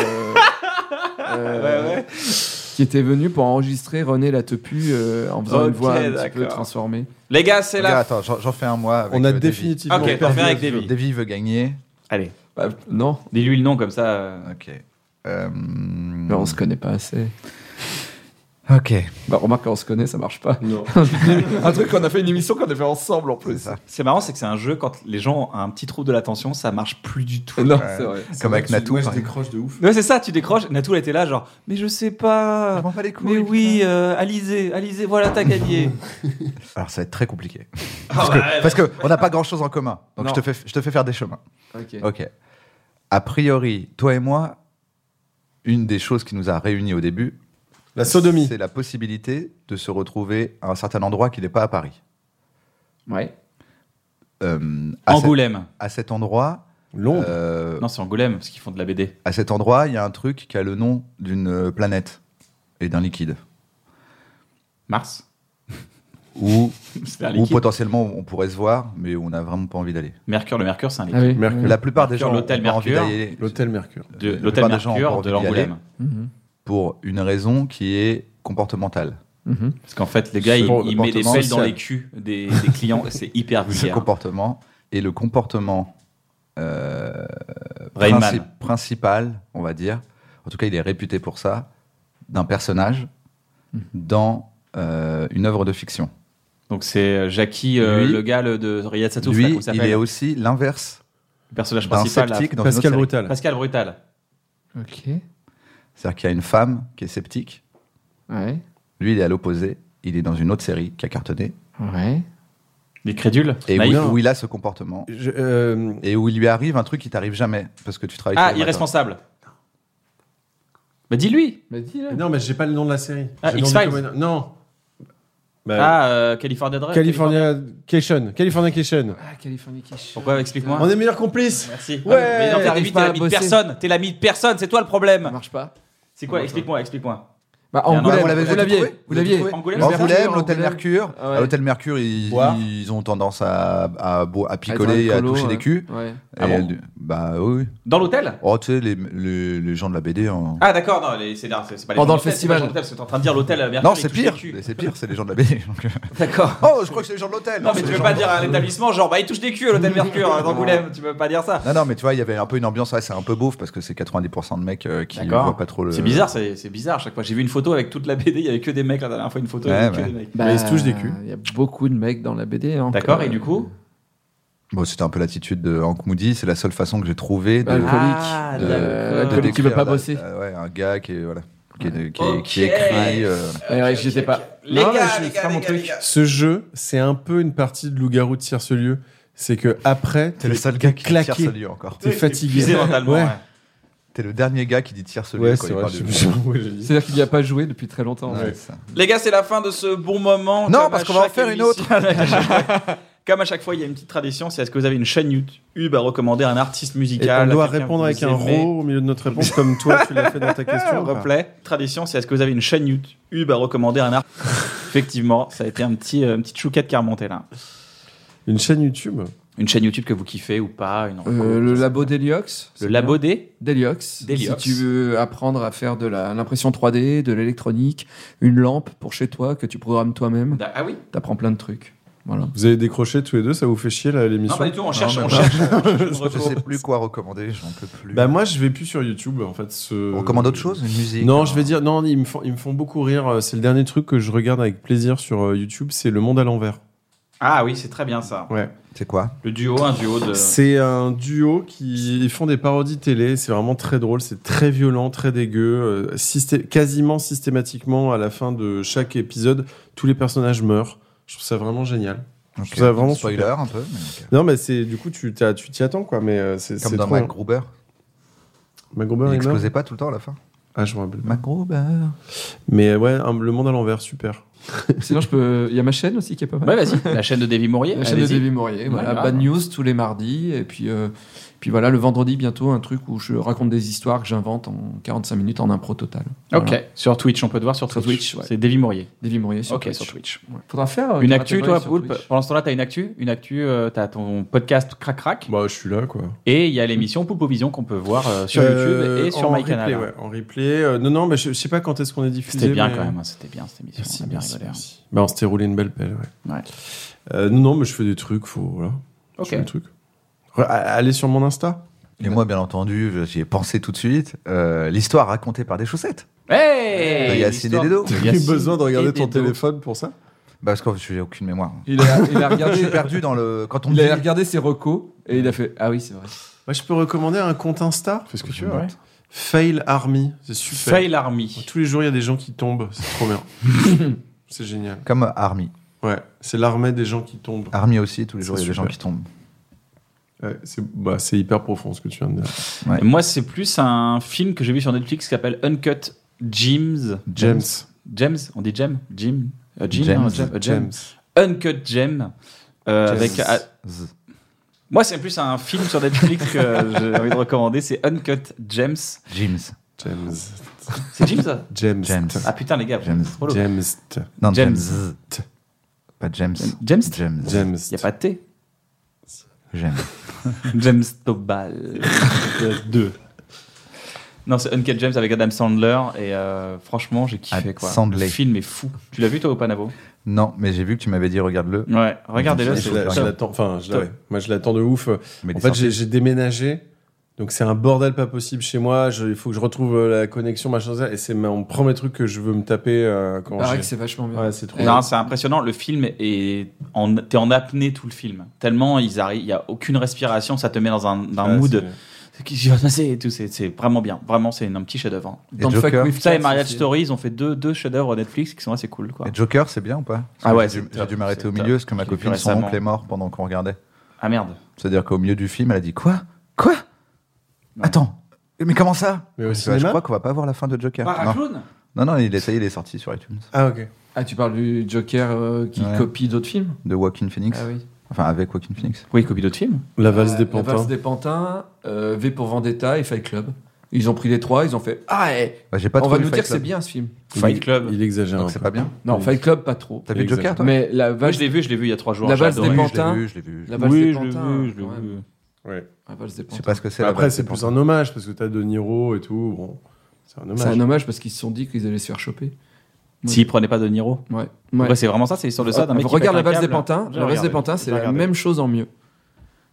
Qui était venue pour enregistrer René Latepu en faisant une Ok, voix un petit peu d'accord. transformée. Les gars, c'est Regarde, là. attends, j'en fais un moi. Avec On a Davy. définitivement Ok, on perdu fait avec la- Davy. Davy veut gagner. Allez, Bah, non, dis-lui le nom comme ça. Ok. mais on se connaît pas assez. Ok. Bah, remarque, quand on se connaît, ça marche pas. Non. Un truc qu'on a fait une émission qu'on a fait ensemble en C'est plus. ça. C'est marrant, c'est que c'est un jeu, quand les gens ont un petit trouble de l'attention, ça marche plus du tout. Non, Ouais. c'est vrai. Comme avec Natou. Moi, je par exemple. décroche de ouf. Ouais, c'est ça, tu décroches. Natou, elle était là, genre, mais je sais pas. Je m'en bats les couilles, Mais oui, putain. Alizé, voilà, t'as gagné. Alors ça va être très compliqué. Ah Parce que on n'a pas grand chose en commun. Donc Non. je te fais faire des chemins. Ok. Ok. A priori, toi et moi, une des choses qui nous a réunis au début, La sodomie. c'est la possibilité de se retrouver à un certain endroit qui n'est pas à Paris. Ouais. Angoulême. À cet endroit, Londres. Non, c'est Angoulême, parce qu'ils font de la BD. à cet endroit, il y a un truc qui a le nom d'une planète et d'un liquide. Mars. Où, C'est un où liquide. potentiellement on pourrait se voir, mais où on n'a vraiment pas envie d'aller. Mercure, le Mercure, c'est un Ah liquide. oui. Mercure. La plupart des Mercure, gens l'hôtel ont pas envie Mercure. d'aller. L'hôtel Mercure. De La l'hôtel plupart des gens ont Mercure pas de envie d'y l'Angoulême. Mhm. Pour une raison qui est comportementale. Mhm. Parce qu'en fait, les gars, Ce ils mettent des comportement pelles dans social. les culs des clients. C'est hyper Ce vulgaire. comportement et le comportement Rain Man. principal, on va dire, en tout cas il est réputé pour ça, d'un personnage dans une œuvre de fiction. Donc c'est Jackie, Lui- le gars de Riyad Satouf. là, Lui, comment il il s'appelle est aussi l'inverse le personnage d'un principal. là. sceptique dans une autre Pascal série. Brutal. Pascal Brutal. Ok. C'est-à-dire qu'il y a une femme qui est sceptique, Ouais. lui il est à l'opposé, il est dans une autre série qui a cartonné, Ouais. Les crédules. et Naïf. où il a ce comportement, Je- et où il lui arrive un truc qui t'arrive jamais, parce que tu travailles Ah, tous les matins. irresponsable. Bah dis-lui. Mais dis-le. Non, mais j'ai pas le nom de la série. Ah, J'ai le nom X-Files. du comédien. Non. Bah, Ah, California Drive. Californication. Californication. Ah, Californication. Pourquoi Explique-moi. On est meilleurs complices. Merci. Ouais, mais non, t'arrives t'es pas à l'ami de bosser. personne. T'es l'ami de personne. C'est toi le problème. Ça marche pas. C'est quoi Comment ça Explique-moi. Bah, Il y a un Angoulême, endroit, vous l'aviez. trouvé Vous l'aviez. trouvé Angoulême, Le Angoulême, Mercure, l'hôtel Angoulême. Mercure. Ah ouais. À l'hôtel Mercure, Boire. ils ont tendance à picoler, Être à alcoolo, toucher des culs. Ouais. Ah Et bon bah oui. Dans l'hôtel Oh, tu sais, les gens de la BD. Ah d'accord, non, c'est pas les Pendant gens le de l'hôtel, festival. c'est pas les gens de l'hôtel, parce que t'es en train de dire l'hôtel Mercure. Non, ils c'est touchent pire. des culs. C'est pire, c'est les gens de la BD. donc. D'accord. Oh, je crois que c'est les gens de l'hôtel. Non, mais c'est tu les veux gens pas de- dire à l'établissement, genre, bah, il touche des culs à l'hôtel Mercure d'Angoulême. Tu peux pas dire ça. Non, mais tu vois, il y avait un peu une ambiance, ouais, c'est un peu beauf parce que c'est 90% de mecs qui D'accord. voient pas trop le. C'est bizarre, c'est bizarre. À chaque fois, j'ai vu une photo avec toute la BD, il y avait que des mecs. La dernière fois, une photo Ouais, avec que ouais. des mecs. Bah, Mais ils se touchent des culs. Il y a beaucoup de mecs dans la BD. Hein, D'accord, et du coup Bon, c'était un peu l'attitude de Hank Moody. C'est la seule façon que j'ai trouvé de Alcoolique qui veut pas bosser. Un gars qui écrit. Ouais, j'y étais pas. Les gars, c'est pas mon truc. Ce jeu, c'est un peu une partie de Loup-garou de Tierce-Lieu. C'est que après, T'es le seul gars qui claqué. tire ce lieu encore. T'es fatigué. Épuisé mentalement. Ouais. Ouais. T'es le dernier gars qui dit tire ce lieu Ouais, quand c'est il vrai. parle de C'est-à-dire qu'il n'y a pas joué depuis très longtemps. Ouais, Ouais. c'est ça. Les gars, c'est la fin de ce bon moment. Non, Comme parce à qu'on va en chaque faire une émission. Comme à chaque fois, il y a une petite tradition. C'est est-ce que vous avez une chaîne YouTube à recommander un artiste Et musical? on doit quelqu'un répondre que avec vous un aimez. ro au milieu de notre réponse, comme toi tu l'as fait dans ta question. ou pas Replay. Tradition, c'est est-ce que vous avez une chaîne YouTube à recommander un artiste? Effectivement, ça a été une petite chouquette qui a remonté là. Une chaîne YouTube. Une chaîne YouTube que vous kiffez ou pas? Le labo d'Heliox. Le labo d'Heliox. D'Heliox. Si tu veux apprendre à faire de l'impression 3D, de l'électronique, une lampe pour chez toi que tu programmes toi-même, Ah oui. t'apprends plein de trucs. Voilà. Vous avez décroché tous les deux, ça vous fait chier là, l'émission? Non, pas du tout. On cherche. Non, On mais cherche. Je sais plus quoi recommander, j'en peux plus. Bah moi je vais plus sur YouTube en fait. On recommande autre chose, une musique? Non, je vais dire non, ils me font beaucoup rire. C'est le dernier truc que je regarde avec plaisir sur YouTube, c'est Le Monde à l'envers. Ah oui, c'est très bien ça. Ouais. C'est quoi? Un duo de. C'est un duo qui ils font des parodies télé. C'est vraiment très drôle, c'est très violent, très dégueu. Quasiment systématiquement à la fin de chaque épisode, tous les personnages meurent. Je trouve ça vraiment génial. Je trouve ça vraiment spoiler super. un peu. Mais ok. Non, mais c'est du coup tu t'y attends quoi. Mais c'est Comme dans trop. MacGruber. MacGruber Il il meurt. explosait pas tout le temps à la fin. Ah, je me rappelle. MacGruber. Mais ouais, Le Monde à l'envers, super. Sinon, il y a ma chaîne aussi qui est pas mal. Ouais, vas-y. La chaîne de Davy Mourier. La chaîne de allez-y. Davy Mourier. Voilà, Ouais, Bad grave. News tous les mardis. Et puis voilà, le vendredi, bientôt, un truc où je raconte des histoires que j'invente en 45 minutes en impro total. Ok. Voilà. Sur Twitch, on peut te voir sur Sur Twitch. Twitch, ouais. C'est Davy Mourier. Davy Mourier sur Ok, Twitch. sur Twitch. Ouais. Faudra faire Une des actu, catégories toi, sur Poulpe. Twitch. Pendant ce temps-là, t'as une actu. T'as ton podcast Crac Crac. Bah, je suis là quoi. Et il y a l'émission Poulpovision qu'on peut voir sur YouTube et sur en MyCanal. replay, ouais, en replay. Non, mais je sais pas quand est-ce qu'on est diffusé. C'était bien mais- quand même. C'était bien cette émission. Merci, On a bien merci, rigolé. merci. Bah, on s'était roulé une belle pelle, ouais. Ouais. Non, mais je fais des trucs, voilà. Ok. Je fais des trucs. Allez sur mon Insta. Et moi, bien entendu, j'y ai pensé tout de suite. L'histoire racontée par des chaussettes. Hey De Yacine et Dedo. T'as eu besoin de regarder ton téléphone pour ça? Bah, parce que je n'ai aucune mémoire. Il a Je regardé, suis perdu dans le. Quand on me il dit. a regardé ses recos et il a fait ah oui c'est vrai. Moi, je peux recommander un compte Insta. Fais ce que tu veux. Ouais. Fail Army. C'est super. Fail Army. Tous les jours, il y a des gens qui tombent. C'est trop bien. C'est génial. Comme Army. Ouais, c'est l'armée des gens qui tombent. Army aussi, tous les jours, il y a C'est des gens super. qui tombent. Ouais, c'est hyper profond ce que tu viens de dire. Ouais. Moi, c'est plus un film que j'ai vu sur Netflix qui s'appelle Uncut Gems. James. On dit Gem? Jim? James. Non, Gem. Uncut Gem. Avec. Moi, c'est plus un film sur Netflix que j'ai envie de recommander. C'est Uncut Gems. James. C'est Jim ça? James. Ah putain, les gars, James. c'est trop lourd. James. Non, James. James. Pas James. James? James. Il n'y a pas de T. James. James Tobal 2. Non, c'est Uncut James avec Adam Sandler et franchement, j'ai kiffé quoi. Sandler. Le film est fou. Tu l'as vu toi ou pas, Navo? Non, mais j'ai vu que tu m'avais dit regarde-le. Ouais, regardez-le. Je c'est l'attends. Enfin, moi, je l'attends de ouf. Mais En fait, j'ai déménagé. Donc, c'est un bordel pas possible chez moi. Il faut que je retrouve la connexion, machin, ça. Et c'est mon premier truc que je veux me taper quand Pareil j'ai... que c'est vachement bien. Ouais, c'est trop Non, bien. c'est impressionnant. Le film est t'es en apnée tout le film. Tellement il y a aucune respiration, ça te met dans un Ouais, mood. c'est- Qu'est-ce qui va se passer et tout. C'est vraiment bien. Vraiment, c'est un petit chef-d'œuvre. Dans Joker. Fuck With Ça et Cats Marriage aussi. Story, ils ont fait deux chefs-d'œuvre Netflix qui sont assez cool, quoi. Et Joker, c'est bien ou pas? Parce Ah que ouais, j'ai c'est dû- top, j'ai dû m'arrêter c'est au top. milieu parce que ma Je l'ai vu copine, son récemment. oncle est mort pendant qu'on regardait. Ah merde. C'est-à-dire qu'au milieu du film, elle a dit Quoi? Attends, mais comment ça? Mais au Je cinéma crois qu'on va pas voir la fin de Joker. Non, il est sorti sur iTunes. Ah, ok. Ah tu parles du Joker qui Ouais. copie d'autres films? De Joaquin Phoenix. Ah oui. Enfin, avec Joaquin Phoenix. Oui, copie d'autres films. La valse des La pantins. valse des pantins, V pour Vendetta et Fight Club. Ils ont pris les trois, ils ont fait ah ouais. Bah, j'ai pas On trop va vu nous Fight dire que c'est Club. bien ce film. Fight Club. Il exagère Donc un c'est peu. pas bien. Non, Fight Club pas trop. T'as vu Il Joker, toi? Mais la Moi, valse, je l'ai vu il y a 3 jours. La j'ai valse des adoré. pantins. Je l'ai vu. la valse Oui, des je l'ai pantins. vu, je l'ai quand même. vu. Ouais. La valse des Je sais pantins. pas ce que c'est. la Après, valse c'est des plus pantins. un hommage parce que t'as De Niro et tout. Bon, c'est un hommage. C'est un hommage parce qu'ils se sont dit qu'ils allaient se faire choper. S'ils prenaient pas De Niro. Ouais. Ouais, c'est vraiment ça, c'est l'histoire de ça. d'un mec qui Regarde la pète un valse des câble. pantins. J'ai La valse des regardé, pantins, j'ai c'est la regardé. même chose en mieux.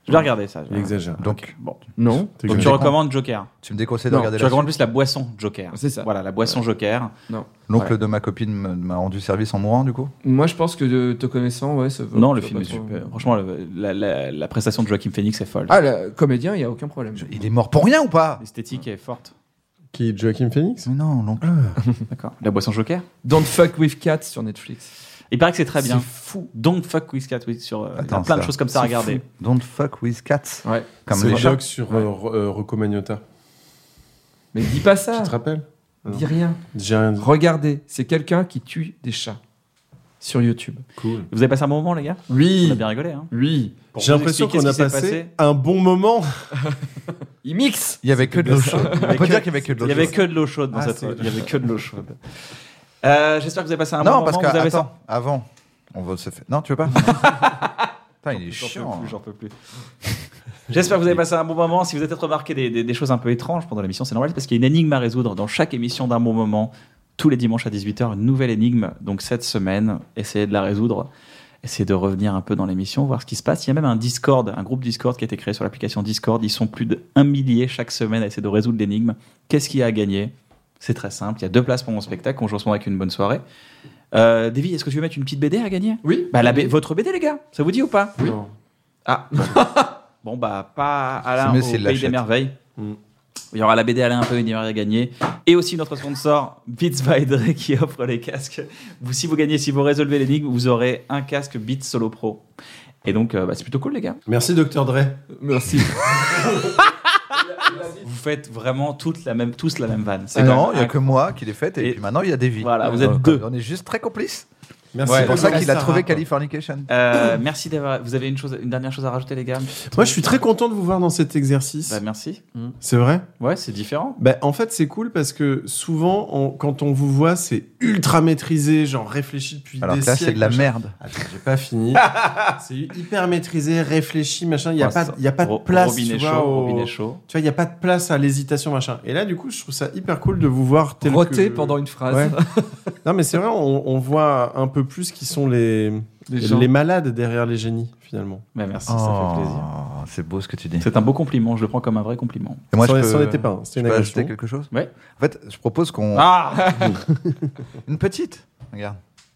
Je vais regarder ça. Il exagère. Donc, Bon. Non. Donc tu recommandes Joker. tu me déconseilles de Non, regarder tu la recommandes plus la boisson Joker. C'est ça. Voilà, la boisson Joker. L'oncle de ma copine m'a rendu service en mourant, du coup. Moi, je pense que de te connaissant, ouais, ça va. Non, le ça film va est pas trop. super. Franchement, la prestation de Joaquin Phoenix est folle. Ah, le comédien, il n'y a aucun problème. Il est mort pour rien ou pas? L'esthétique est forte. Qui est Joaquin Phoenix? Mais non, l'oncle. D'accord. La boisson Joker. Don't Fuck With Cats sur Netflix. Il paraît que c'est très bien. C'est fou. Don't fuck with cat, oui, sur il y a Attends, plein de ça. choses comme ça à C'est regarder. fou. Don't fuck with cats. Ouais. Comme C'est les le chats. doc sur Rocco Magnotta. Mais dis pas ça. Tu te rappelles? Dis rien. J'ai rien dit. Regardez, c'est quelqu'un qui tue des chats sur YouTube. Cool. Vous avez passé un bon moment, les gars? Oui. On a bien rigolé, hein? Oui. Pour J'ai vous l'impression expliquer qu'on a ce qui s'est passé un bon moment. Il mixe. Il y avait que de l'eau chaude. On peut dire qu'il y avait que de l'eau Il y avait chaude. que de l'eau chaude dans Ah, cette. c'est vrai. Il y avait que de l'eau chaude. J'espère que vous avez passé un bon Non, moment. parce que, vous avez attends, avant, on va se faire. Non, tu veux pas? Putain, il est chiant. J'en peux plus. J'espère que vous avez passé un bon moment. Si vous avez peut-être remarqué des choses un peu étranges pendant l'émission, c'est normal parce qu'il y a une énigme à résoudre dans chaque émission d'un bon moment. Tous les dimanches à 18h, une nouvelle énigme. Donc cette semaine, essayez de la résoudre. Essayez de revenir un peu dans l'émission, voir ce qui se passe. Il y a même un Discord, un groupe Discord qui a été créé sur l'application Discord. Ils sont plus d'1 millier chaque semaine à essayer de résoudre l'énigme. Qu'est-ce qu'il y a à gagner? C'est très simple. Il y a 2 places pour mon spectacle. On joue ensemble avec une bonne soirée. Davy, est-ce que tu veux mettre une petite BD à gagner? Oui. Bah, votre BD, les gars, ça vous dit ou pas? Oui. Ah. Bon, bah, pas Alain C'est mieux au s'il Pays l'achète. des Merveilles. Mm. Il y aura la BD Alain un peu des Merveilles à gagner. Et aussi notre sponsor, Beats by Dre, qui offre les casques. Si vous gagnez, si vous résolvez l'énigme, vous aurez un casque Beats Solo Pro. Et donc, c'est plutôt cool, les gars. Merci, Dr. Dre. Merci. Vous faites vraiment tous la même vanne. C'est non, il n'y a que moi qui l'ai faite et Et- puis maintenant il y a des vies. Voilà, vous êtes 2. On est juste très complices. Merci. C'est pour ça Sarah, qu'il a trouvé quoi. Californication. Merci d'avoir. Vous avez une dernière chose à rajouter, les gars? Moi, je suis très content de vous voir dans cet exercice. Bah, merci. C'est vrai? Ouais, c'est différent. Bah, en fait, c'est cool parce que souvent, quand on vous voit, c'est ultra maîtrisé, genre réfléchi depuis Alors des que là, siècles. c'est de la machin. merde. Attends, j'ai pas fini. C'est hyper maîtrisé, réfléchi, machin. Il y a Ouais, pas, ça. il y a pas de place. Robinet tu vois, chaud, au- robinet chaud. Tu vois, il y a pas de place à l'hésitation, machin. Et là, du coup, je trouve ça hyper cool de vous voir tel Roter que... pendant une phrase. Ouais. Non, mais c'est vrai, on voit un peu plus qui sont gens. les malades derrière les génies, finalement. Bah, merci, ça fait plaisir. C'est beau ce que tu dis. C'est un beau compliment, je le prends comme un vrai compliment. Et moi, Ça je peux, n'en était pas, hein. C'était je une peux agression. ajouter quelque chose? Ouais. En fait, je propose qu'on... Ah Une petite. Regarde.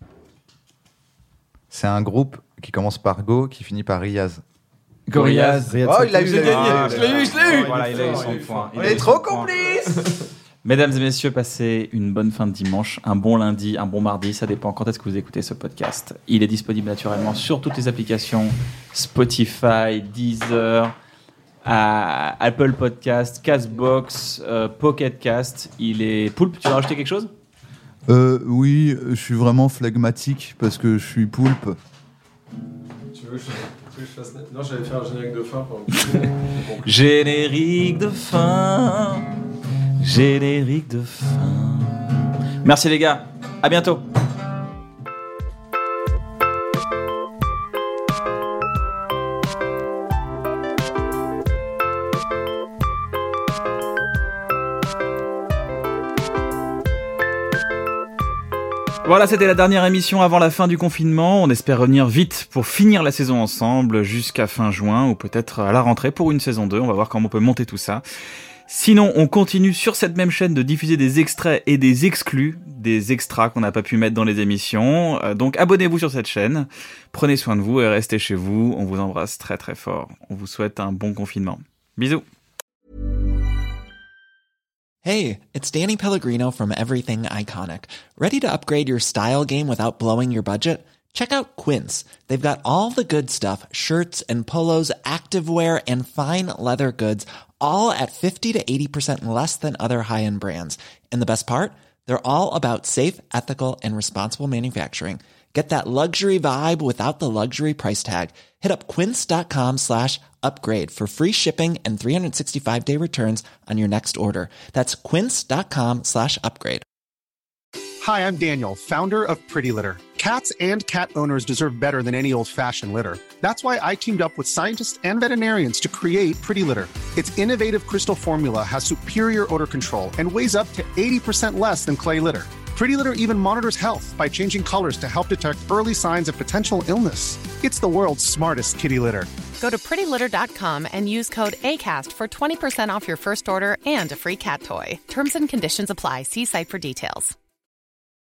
C'est un groupe qui commence par Go, qui finit par Riaz. Gorillaz. Oh, il l'a eu, J'ai il l'a eu. gagné. Ah, Je l'ai eu, je l'ai eu. Voilà, il a eu son point. On est trop complices. Mesdames et messieurs, passez une bonne fin de dimanche, un bon lundi, un bon mardi, ça dépend quand est-ce que vous écoutez ce podcast. Il est disponible naturellement sur toutes les applications, Spotify, Deezer, Apple Podcast, Castbox, Pocket Cast. Il est... Poulpe, tu veux rajouter quelque chose? Oui, je suis vraiment phlegmatique parce que je suis poulpe. Tu veux que je fasse... Non, j'allais faire un générique de fin. Générique de fin. Générique de fin. Merci les gars, à bientôt. Voilà, c'était la dernière émission avant la fin du confinement. On espère revenir vite pour finir la saison ensemble jusqu'à fin juin ou peut-être à la rentrée pour une saison 2. On va voir comment on peut monter tout ça. Sinon, on continue sur cette même chaîne de diffuser des extraits et des exclus, des extras qu'on n'a pas pu mettre dans les émissions. Donc abonnez-vous sur cette chaîne. Prenez soin de vous et restez chez vous. On vous embrasse très très fort. On vous souhaite un bon confinement. Bisous. Hey, it's Danny Pellegrino from Everything Iconic. Ready to upgrade your style game without blowing your budget? Check out Quince. They've got all the good stuff, shirts and polos, activewear, and fine leather goods, all at 50 to 80% less than other high-end brands. And the best part? They're all about safe, ethical, and responsible manufacturing. Get that luxury vibe without the luxury price tag. Hit up quince.com/upgrade for free shipping and 365-day returns on your next order. That's quince.com/upgrade. Hi, I'm Daniel, founder of Pretty Litter. Cats and cat owners deserve better than any old-fashioned litter. That's why I teamed up with scientists and veterinarians to create Pretty Litter. Its innovative crystal formula has superior odor control and weighs up to 80% less than clay litter. Pretty Litter even monitors health by changing colors to help detect early signs of potential illness. It's the world's smartest kitty litter. Go to prettylitter.com and use code ACAST for 20% off your first order and a free cat toy. Terms and conditions apply. See site for details.